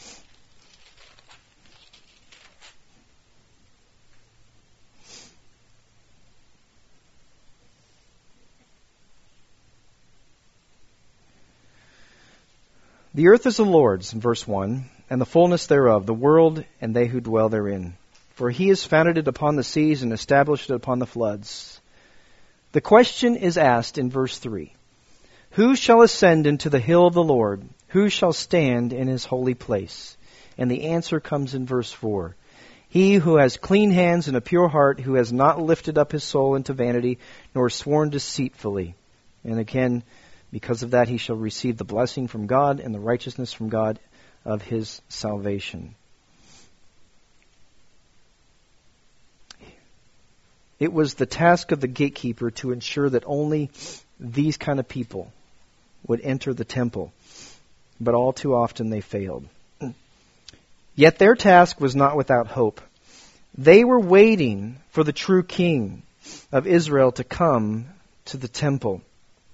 Speaker 1: The earth is the Lord's, verse 1, and the fullness thereof, the world and they who dwell therein. For he has founded it upon the seas and established it upon the floods. The question is asked in verse 3. Who shall ascend into the hill of the Lord? Who shall stand in his holy place? And the answer comes in verse 4. He who has clean hands and a pure heart, who has not lifted up his soul into vanity, nor sworn deceitfully. And again, because of that, he shall receive the blessing from God and the righteousness from God of his salvation. It was the task of the gatekeeper to ensure that only these kind of people would enter the temple. But all too often they failed. Yet their task was not without hope. They were waiting for the true king of Israel to come to the temple.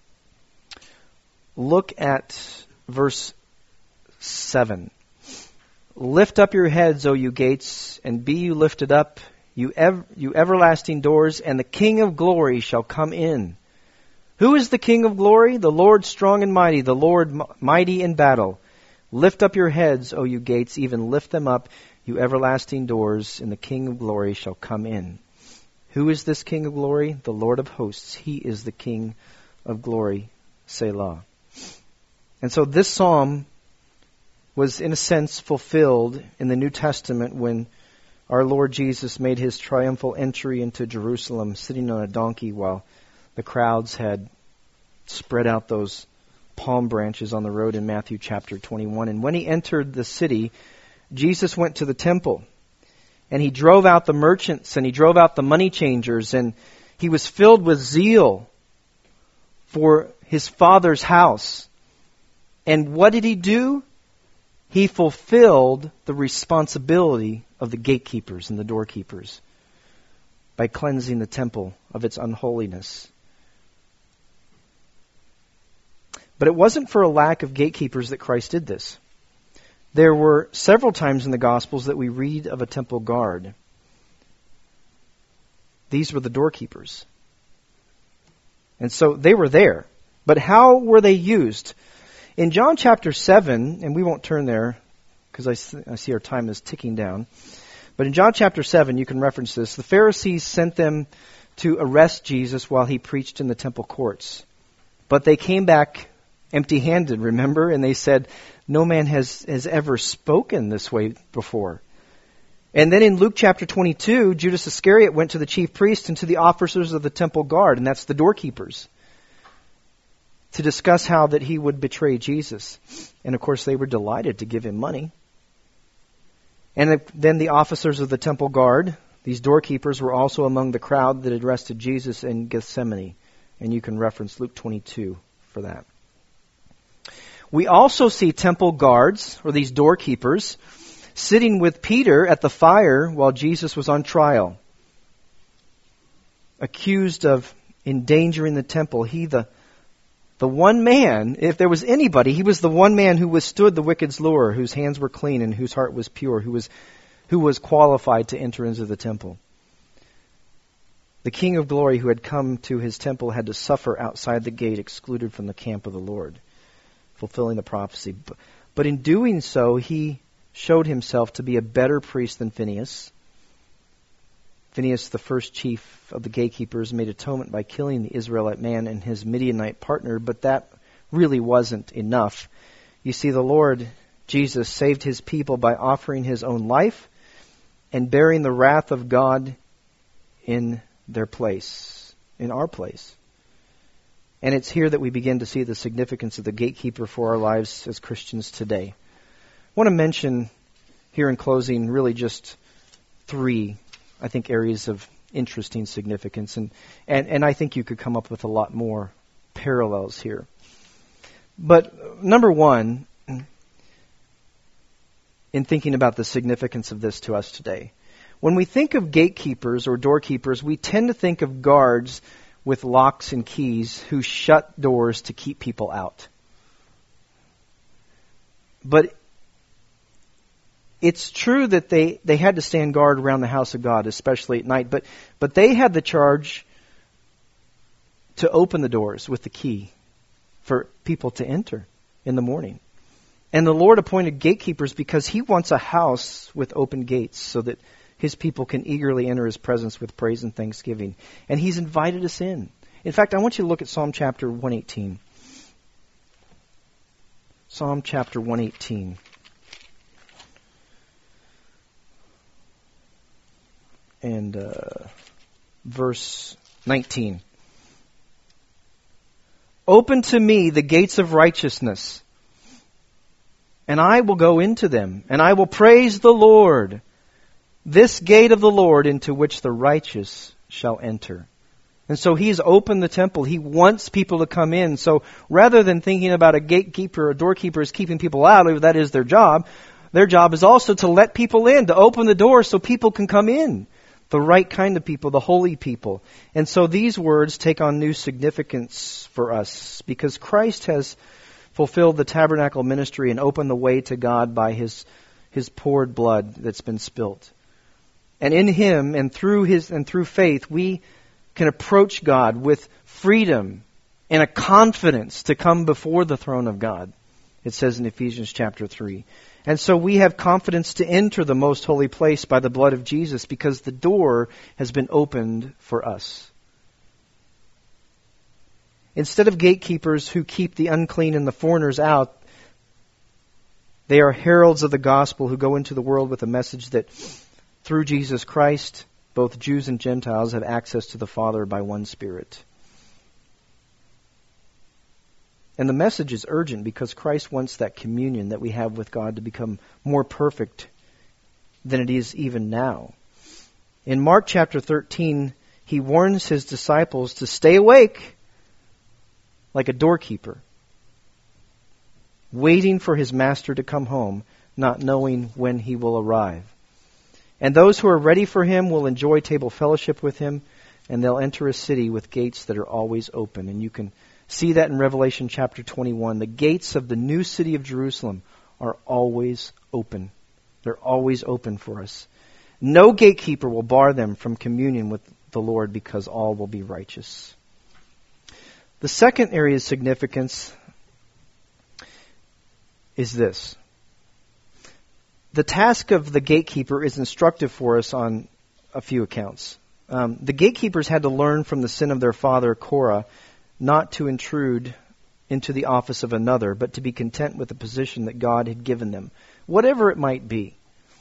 Speaker 1: Look at verse 7. Lift up your heads, O you gates, and be you lifted up, you everlasting doors, and the King of glory shall come in. Who is the King of glory? The Lord strong and mighty, the Lord mighty in battle. Lift up your heads, O you gates, even lift them up, you everlasting doors, and the King of glory shall come in. Who is this King of glory? The Lord of hosts. He is the King of glory. Selah. And so this psalm was in a sense fulfilled in the New Testament when our Lord Jesus made his triumphal entry into Jerusalem sitting on a donkey while the crowds had spread out those palm branches on the road in Matthew chapter 21. And when he entered the city, Jesus went to the temple and he drove out the merchants and he drove out the money changers, and he was filled with zeal for his Father's house. And what did he do? He fulfilled the responsibility of the gatekeepers and the doorkeepers by cleansing the temple of its unholiness. But it wasn't for a lack of gatekeepers that Christ did this. There were several times in the Gospels that we read of a temple guard. These were the doorkeepers. And so they were there. But how were they used? In John chapter 7, and we won't turn there because I see our time is ticking down. But in John chapter 7, you can reference this. The Pharisees sent them to arrest Jesus while he preached in the temple courts. But they came back empty-handed, remember? And they said, no man has ever spoken this way before. And then in Luke chapter 22, Judas Iscariot went to the chief priests and to the officers of the temple guard, and that's the doorkeepers, to discuss how that he would betray Jesus. And of course they were delighted to give him money. And then the officers of the temple guard, these doorkeepers, were also among the crowd that had arrested Jesus in Gethsemane. And you can reference Luke 22 for that. We also see temple guards, or these doorkeepers, sitting with Peter at the fire while Jesus was on trial, accused of endangering the temple. He, the one man, if there was anybody, he was the one man who withstood the wicked's lure, whose hands were clean and whose heart was pure, who was qualified to enter into the temple. The King of glory who had come to his temple had to suffer outside the gate, excluded from the camp of the Lord, fulfilling the prophecy. But in doing so, he showed himself to be a better priest than Phinehas. Phinehas, the first chief of the gatekeepers, made atonement by killing the Israelite man and his Midianite partner, but that really wasn't enough. You see, the Lord Jesus saved his people by offering his own life and bearing the wrath of God in their place, in our place. And it's here that we begin to see the significance of the gatekeeper for our lives as Christians today. I want to mention here in closing really just three, I think, areas of interesting significance. And I think you could come up with a lot more parallels here. But number one, in thinking about the significance of this to us today, when we think of gatekeepers or doorkeepers, we tend to think of guards with locks and keys who shut doors to keep people out. But it's true that they had to stand guard around the house of God, especially at night. But they had the charge to open the doors with the key for people to enter in the morning. And the Lord appointed gatekeepers because he wants a house with open gates so that his people can eagerly enter his presence with praise and thanksgiving. And he's invited us in. In fact, I want you to look at Psalm chapter 118. Psalm chapter 118. And verse 19. Open to me the gates of righteousness, and I will go into them, and I will praise the Lord. this gate of the Lord into which the righteous shall enter. And so He's opened the temple. He wants people to come in. So rather than thinking about a gatekeeper, a doorkeeper is keeping people out, that is their job is also to let people in, to open the door so people can come in. The right kind of people, the holy people. And so these words take on new significance for us because Christ has fulfilled the tabernacle ministry and opened the way to God by His poured blood that's been spilt. And in Him and through faith, we can approach God with freedom and a confidence to come before the throne of God. It says in Ephesians chapter 3. And so we have confidence to enter the most holy place by the blood of Jesus because the door has been opened for us. Instead of gatekeepers who keep the unclean and the foreigners out, they are heralds of the gospel who go into the world with a message that through Jesus Christ, both Jews and Gentiles have access to the Father by one Spirit. And the message is urgent because Christ wants that communion that we have with God to become more perfect than it is even now. In Mark chapter 13, He warns His disciples to stay awake like a doorkeeper, waiting for his master to come home, not knowing when he will arrive. And those who are ready for Him will enjoy table fellowship with Him, and they'll enter a city with gates that are always open. And you can see that in Revelation chapter 21. The gates of the new city of Jerusalem are always open. They're always open for us. No gatekeeper will bar them from communion with the Lord because all will be righteous. The second area of significance is this. The task of the gatekeeper is instructive for us on a few accounts. The gatekeepers had to learn from the sin of their father Korah not to intrude into the office of another, but to be content with the position that God had given them, whatever it might be.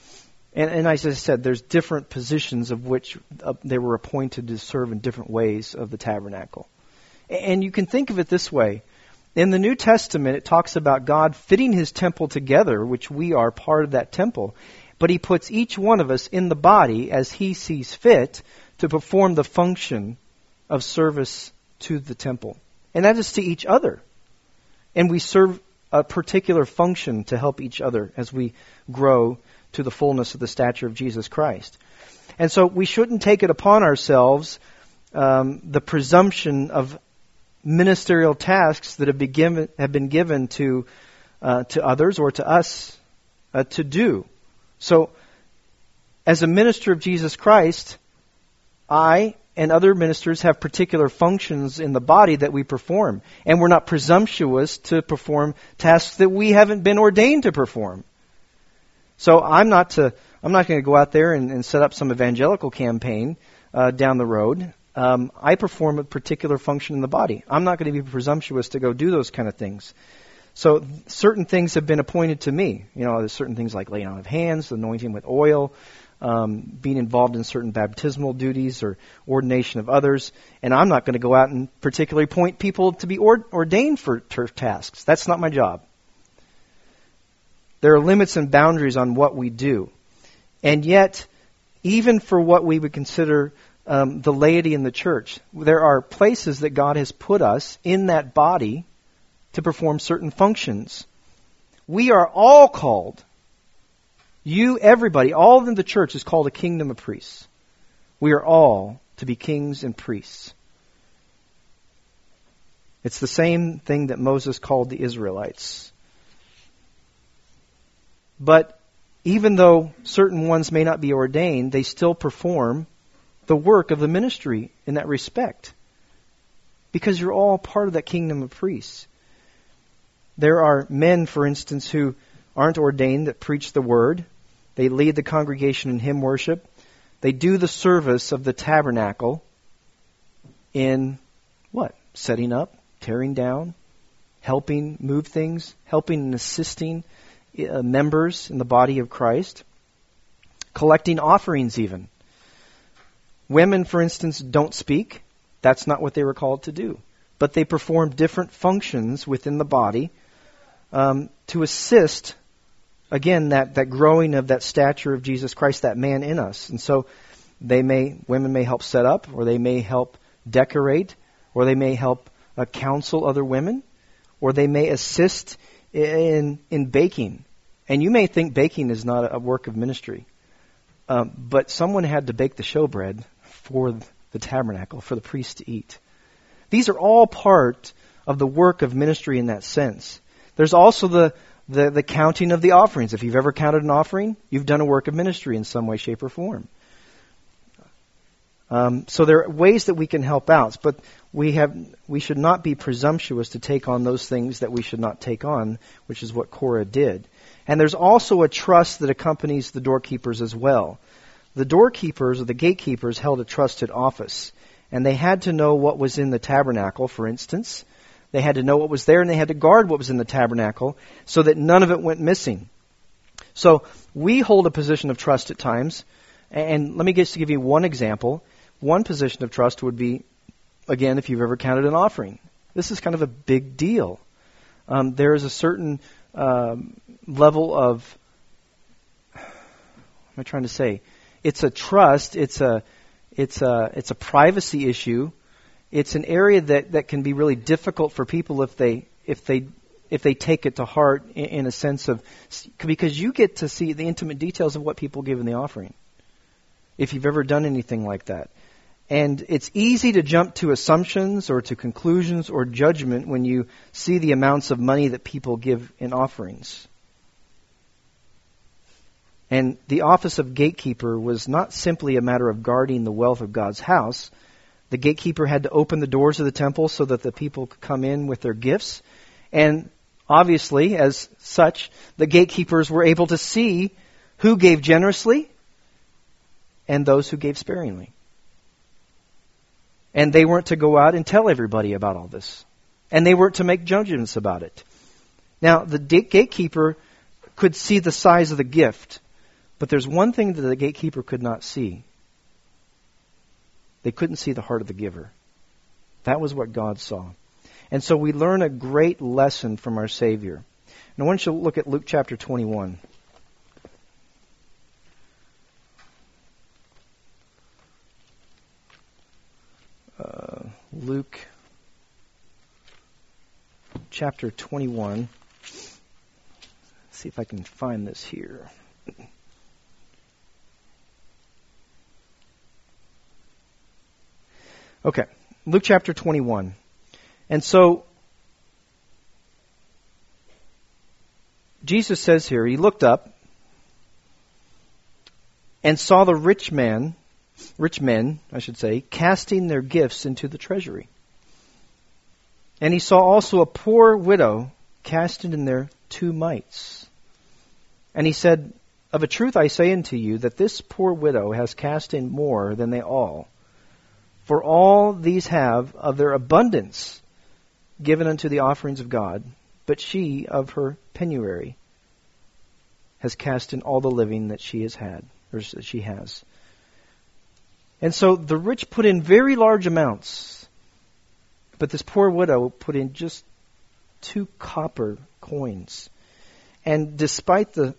Speaker 1: And as I said, there's different positions of which they were appointed to serve in different ways of the tabernacle. And you can think of it this way. In the New Testament, it talks about God fitting His temple together, which we are part of that temple. But He puts each one of us in the body as He sees fit to perform the function of service to the temple. And that is to each other. And we serve a particular function to help each other as we grow to the fullness of the stature of Jesus Christ. And so we shouldn't take it upon ourselves the presumption of ministerial tasks that have been given to others or to us to do. So, as a minister of Jesus Christ, I and other ministers have particular functions in the body that we perform, and we're not presumptuous to perform tasks that we haven't been ordained to perform. So I'm not going to go out there and set up some evangelical campaign down the road. I perform a particular function in the body. I'm not going to be presumptuous to go do those kind of things. So certain things have been appointed to me. There's certain things like laying on of hands, anointing with oil, being involved in certain baptismal duties or ordination of others. And I'm not going to go out and particularly point people to be ordained for tasks. That's not my job. There are limits and boundaries on what we do. And yet, even for what we would consider the laity in the church, there are places that God has put us in that body to perform certain functions. We are all called. You, everybody, all in the church is called a kingdom of priests. We are all to be kings and priests. It's the same thing that Moses called the Israelites. But even though certain ones may not be ordained, they still perform the work of the ministry in that respect. Because you're all part of that kingdom of priests. There are men, for instance, who aren't ordained that preach the word. They lead the congregation in hymn worship. They do the service of the tabernacle in what? Setting up, tearing down, helping move things, helping and assisting members in the body of Christ, collecting offerings even. Women, for instance, don't speak. That's not what they were called to do. But they perform different functions within the body to assist again, that growing of that stature of Jesus Christ, that man in us. And so women may help set up, or they may help decorate, or they may help counsel other women, or they may assist in baking. And you may think baking is not a work of ministry, but someone had to bake the showbread for the tabernacle, for the priest to eat. These are all part of the work of ministry in that sense. There's also the counting of the offerings. If you've ever counted an offering, you've done a work of ministry in some way, shape, or form. So there are ways that we can help out, but we should not be presumptuous to take on those things that we should not take on, which is what Korah did. And there's also a trust that accompanies the doorkeepers as well. The doorkeepers or the gatekeepers held a trusted office, and they had to know what was in the tabernacle, for instance. They had to know what was there, and they had to guard what was in the tabernacle so that none of it went missing. So we hold a position of trust at times, and let me just give you one example. One position of trust would be, again, if you've ever counted an offering. This is kind of a big deal. There is a certain level of, what am I trying to say? It's a trust. It's a privacy issue. It's an area that can be really difficult for people if they take it to heart in a sense of, because you get to see the intimate details of what people give in the offering. If you've ever done anything like that. And it's easy to jump to assumptions or to conclusions or judgment when you see the amounts of money that people give in offerings. And the office of gatekeeper was not simply a matter of guarding the wealth of God's house. The gatekeeper had to open the doors of the temple so that the people could come in with their gifts. And obviously, as such, the gatekeepers were able to see who gave generously and those who gave sparingly. And they weren't to go out and tell everybody about all this. And they weren't to make judgments about it. Now, the gatekeeper could see the size of the gift, but there's one thing that the gatekeeper could not see. They couldn't see the heart of the giver. That was what God saw. And so we learn a great lesson from our Savior. And I want you to look at Luke chapter 21. Luke chapter 21. Let's see if I can find this here. Okay, Luke chapter 21. And so, Jesus says here, he looked up and saw the rich men, casting their gifts into the treasury. And he saw also a poor widow casting in their 2 mites. And he said, of a truth I say unto you, that this poor widow has cast in more than they all. For all these have of their abundance given unto the offerings of God, but she of her penury has cast in all the living that she has had, or that she has. And so the rich put in very large amounts, but this poor widow put in just 2 copper coins. And despite that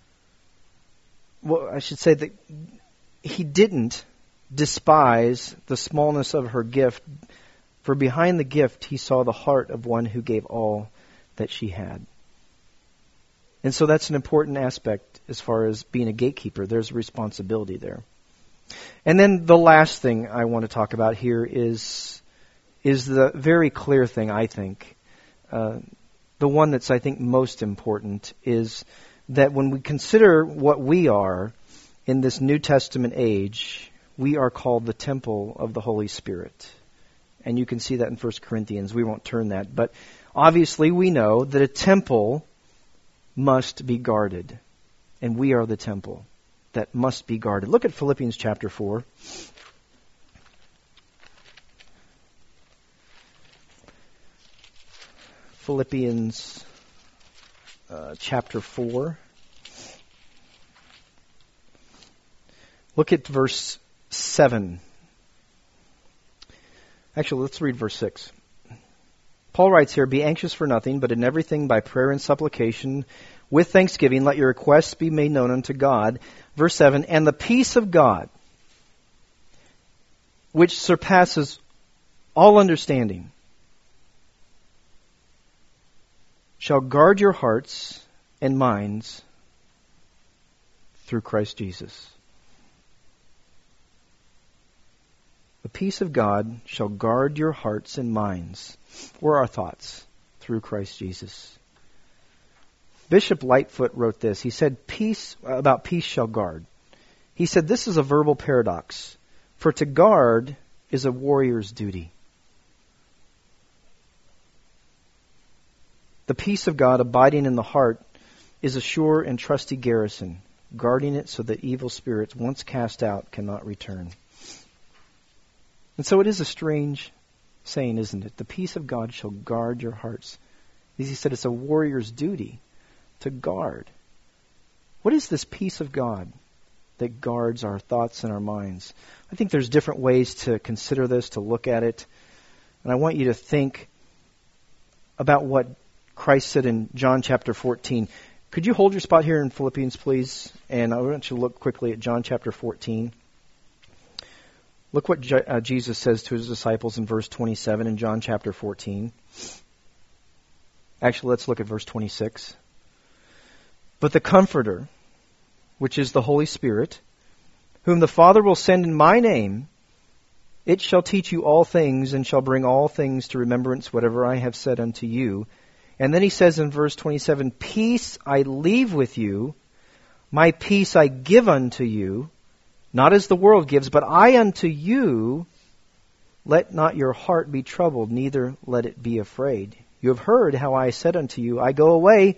Speaker 1: he didn't despise the smallness of her gift, for behind the gift he saw the heart of one who gave all that she had. And so that's an important aspect as far as being a gatekeeper. There's a responsibility there. And then the last thing I want to talk about here is the very clear thing, I think. The one that's, I think, most important is that when we consider what we are in this New Testament age, we are called the temple of the Holy Spirit. And you can see that in 1 Corinthians. We won't turn that. But obviously we know that a temple must be guarded. And we are the temple that must be guarded. Look at Philippians chapter 4. Philippians chapter 4. Look at verse 7. Actually, let's read verse 6. Paul writes here, "Be anxious for nothing, but in everything by prayer and supplication with thanksgiving, let your requests be made known unto God. Verse 7, and the peace of God, which surpasses all understanding, shall guard your hearts and minds through Christ Jesus. The peace of God shall guard your hearts and minds, or our thoughts, through Christ Jesus. Bishop Lightfoot wrote this. He said, peace shall guard. He said, this is a verbal paradox, for to guard is a warrior's duty. The peace of God abiding in the heart is a sure and trusty garrison, guarding it so that evil spirits, once cast out, cannot return. And so it is a strange saying, isn't it? The peace of God shall guard your hearts. As he said, it's a warrior's duty to guard. What is this peace of God that guards our thoughts and our minds? I think there's different ways to consider this, to look at it. And I want you to think about what Christ said in John chapter 14. Could you hold your spot here in Philippians, please? And I want you to look quickly at John chapter 14. Look what Jesus says to his disciples in verse 27 in John chapter 14. Actually, let's look at verse 26. But the Comforter, which is the Holy Spirit, whom the Father will send in my name, it shall teach you all things and shall bring all things to remembrance whatever I have said unto you. And then he says in verse 27, peace I leave with you, my peace I give unto you, not as the world gives, but I unto you. Let not your heart be troubled, neither let it be afraid. You have heard how I said unto you, I go away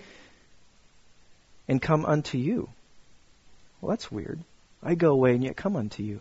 Speaker 1: and come unto you. Well, that's weird. I go away and yet come unto you.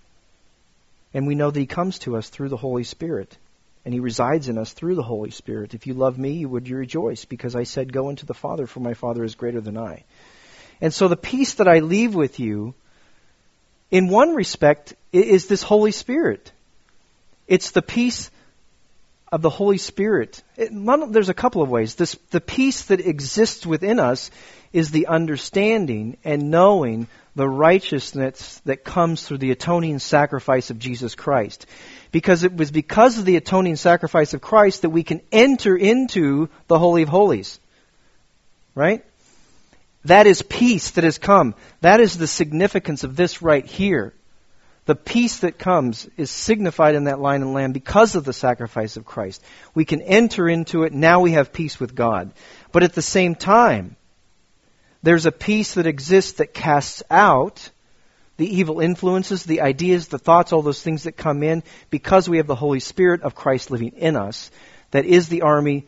Speaker 1: And we know that he comes to us through the Holy Spirit. And he resides in us through the Holy Spirit. If you love me, you would rejoice, because I said, go unto the Father, for my Father is greater than I. And so the peace that I leave with you, in one respect, is this Holy Spirit. It's the peace of the Holy Spirit. There's a couple of ways. The peace that exists within us is the understanding and knowing the righteousness that comes through the atoning sacrifice of Jesus Christ. Because it was because of the atoning sacrifice of Christ that we can enter into the Holy of Holies. Right? That is peace that has come. That is the significance of this right here. The peace that comes is signified in that lion and lamb because of the sacrifice of Christ. We can enter into it. Now we have peace with God. But at the same time, there's a peace that exists that casts out the evil influences, the ideas, the thoughts, all those things that come in because we have the Holy Spirit of Christ living in us. That is the army,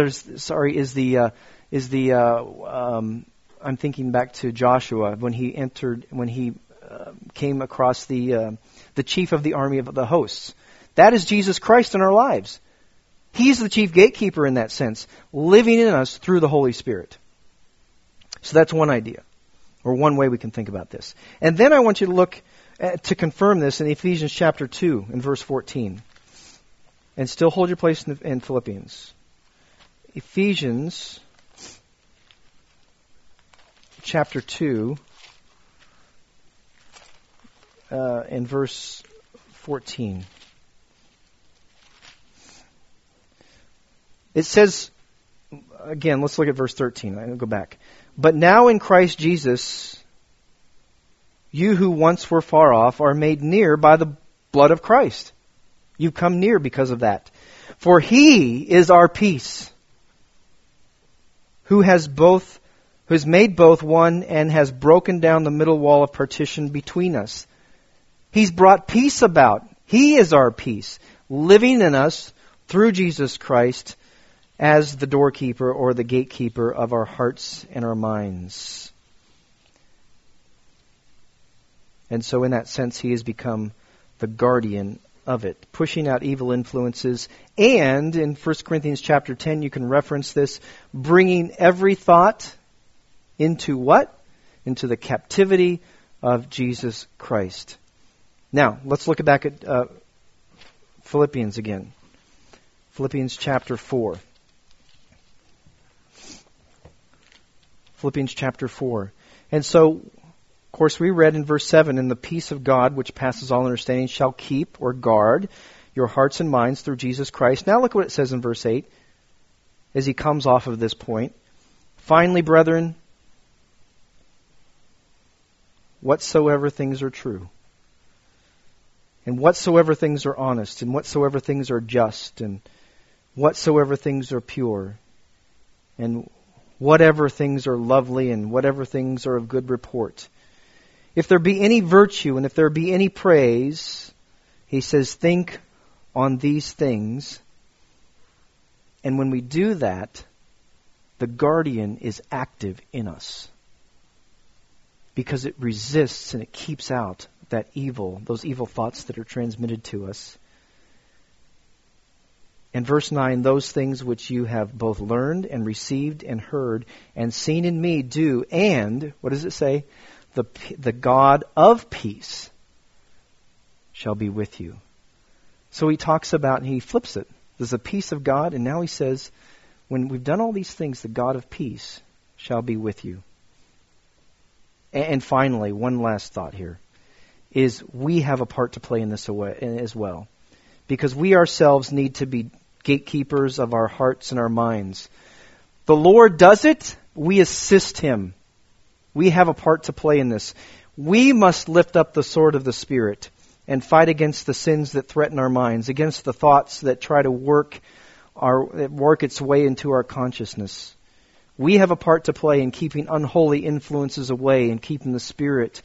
Speaker 1: I'm thinking back to Joshua when he came across the chief of the army of the hosts. That is Jesus Christ in our lives. He's the chief gatekeeper in that sense, living in us through the Holy Spirit. So that's one idea, or one way we can think about this. And then I want you to look to confirm this in Ephesians chapter 2 and verse 14. And still hold your place in Philippians. Ephesians chapter 2 in verse 14. It says, again, let's look at verse 13. I'll go back. But now in Christ Jesus, you who once were far off are made near by the blood of Christ. You've come near because of that. For He is our peace, who has made both one and has broken down the middle wall of partition between us. He's brought peace about. He is our peace, living in us through Jesus Christ as the doorkeeper or the gatekeeper of our hearts and our minds. And so in that sense, He has become the guardian of it, pushing out evil influences. And in 1 Corinthians chapter 10, you can reference this, bringing every thought into what? Into the captivity of Jesus Christ. Now, let's look back at Philippians again. Philippians chapter 4. Philippians chapter 4. And so, of course, we read in verse 7, "And the peace of God, which passes all understanding, shall keep," or guard, "your hearts and minds through Jesus Christ." Now look what it says in verse 8, as he comes off of this point. "Finally, brethren, whatsoever things are true, and whatsoever things are honest, and whatsoever things are just, and whatsoever things are pure, and whatever things are lovely, and whatever things are of good report. If there be any virtue, and if there be any praise," he says, "think on these things." And when we do that, the guardian is active in us, because it resists and it keeps out that evil, those evil thoughts that are transmitted to us. In verse 9, "Those things which you have both learned and received and heard and seen in me do, and," what does it say? The God of peace shall be with you." So he talks about, he flips it. There's the peace of God, and now he says, when we've done all these things, the God of peace shall be with you. And finally, one last thought here, is we have a part to play in this as well. Because we ourselves need to be gatekeepers of our hearts and our minds. The Lord does it, we assist Him. We have a part to play in this. We must lift up the sword of the Spirit and fight against the sins that threaten our minds, against the thoughts that try to work its way into our consciousness. We have a part to play in keeping unholy influences away and keeping the Spirit,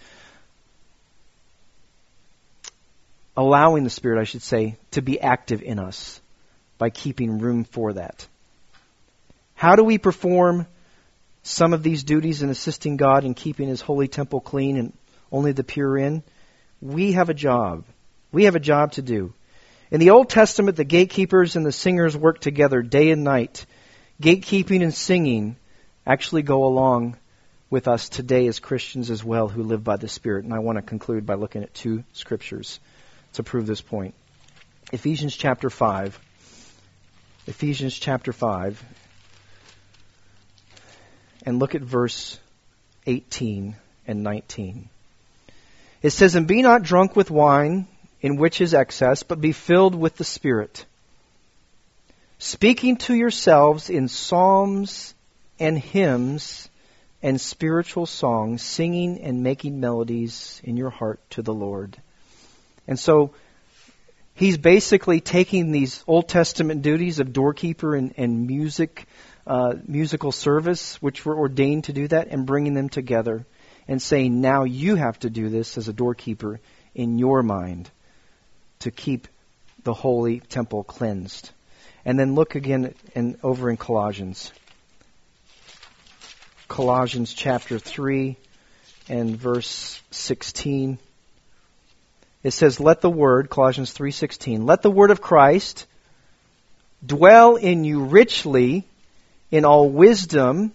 Speaker 1: allowing the Spirit, I should say, to be active in us by keeping room for that. How do we perform some of these duties in assisting God in keeping His holy temple clean and only the pure in? We have a job. We have a job to do. In the Old Testament, the gatekeepers and the singers work together day and night. Gatekeeping and singing actually go along with us today as Christians as well who live by the Spirit. And I want to conclude by looking at two scriptures to prove this point. Ephesians chapter 5. Ephesians chapter 5. And look at verse 18 and 19. It says, "And be not drunk with wine, in which is excess, but be filled with the Spirit, speaking to yourselves in psalms and hymns and spiritual songs, singing and making melodies in your heart to the Lord." And so he's basically taking these Old Testament duties of doorkeeper and musical service, which were ordained to do that, and bringing them together and saying, now you have to do this as a doorkeeper in your mind to keep the holy temple cleansed. And then look again over in Colossians. Colossians chapter 3 and verse 16. It says, "Let the word," Colossians 3:16, "let the word of Christ dwell in you richly in all wisdom,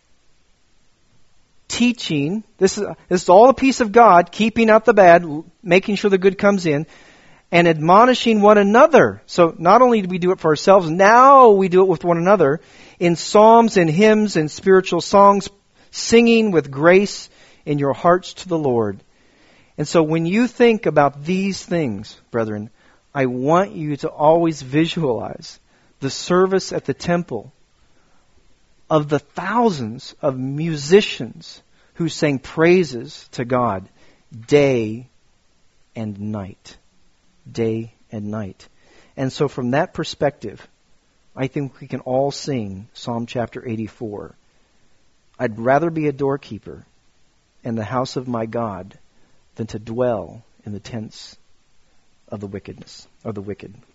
Speaker 1: teaching," this is all the peace of God, keeping out the bad, making sure the good comes in, "and admonishing one another." So not only do we do it for ourselves, now we do it with one another, "in psalms and hymns and spiritual songs, singing with grace in your hearts to the Lord." And so when you think about these things, brethren, I want you to always visualize the service at the temple of the thousands of musicians who sang praises to God day and night. Day and night. And so from that perspective, I think we can all sing Psalm chapter 84. I'd rather be a doorkeeper in the house of my God than to dwell in the tents of the wicked.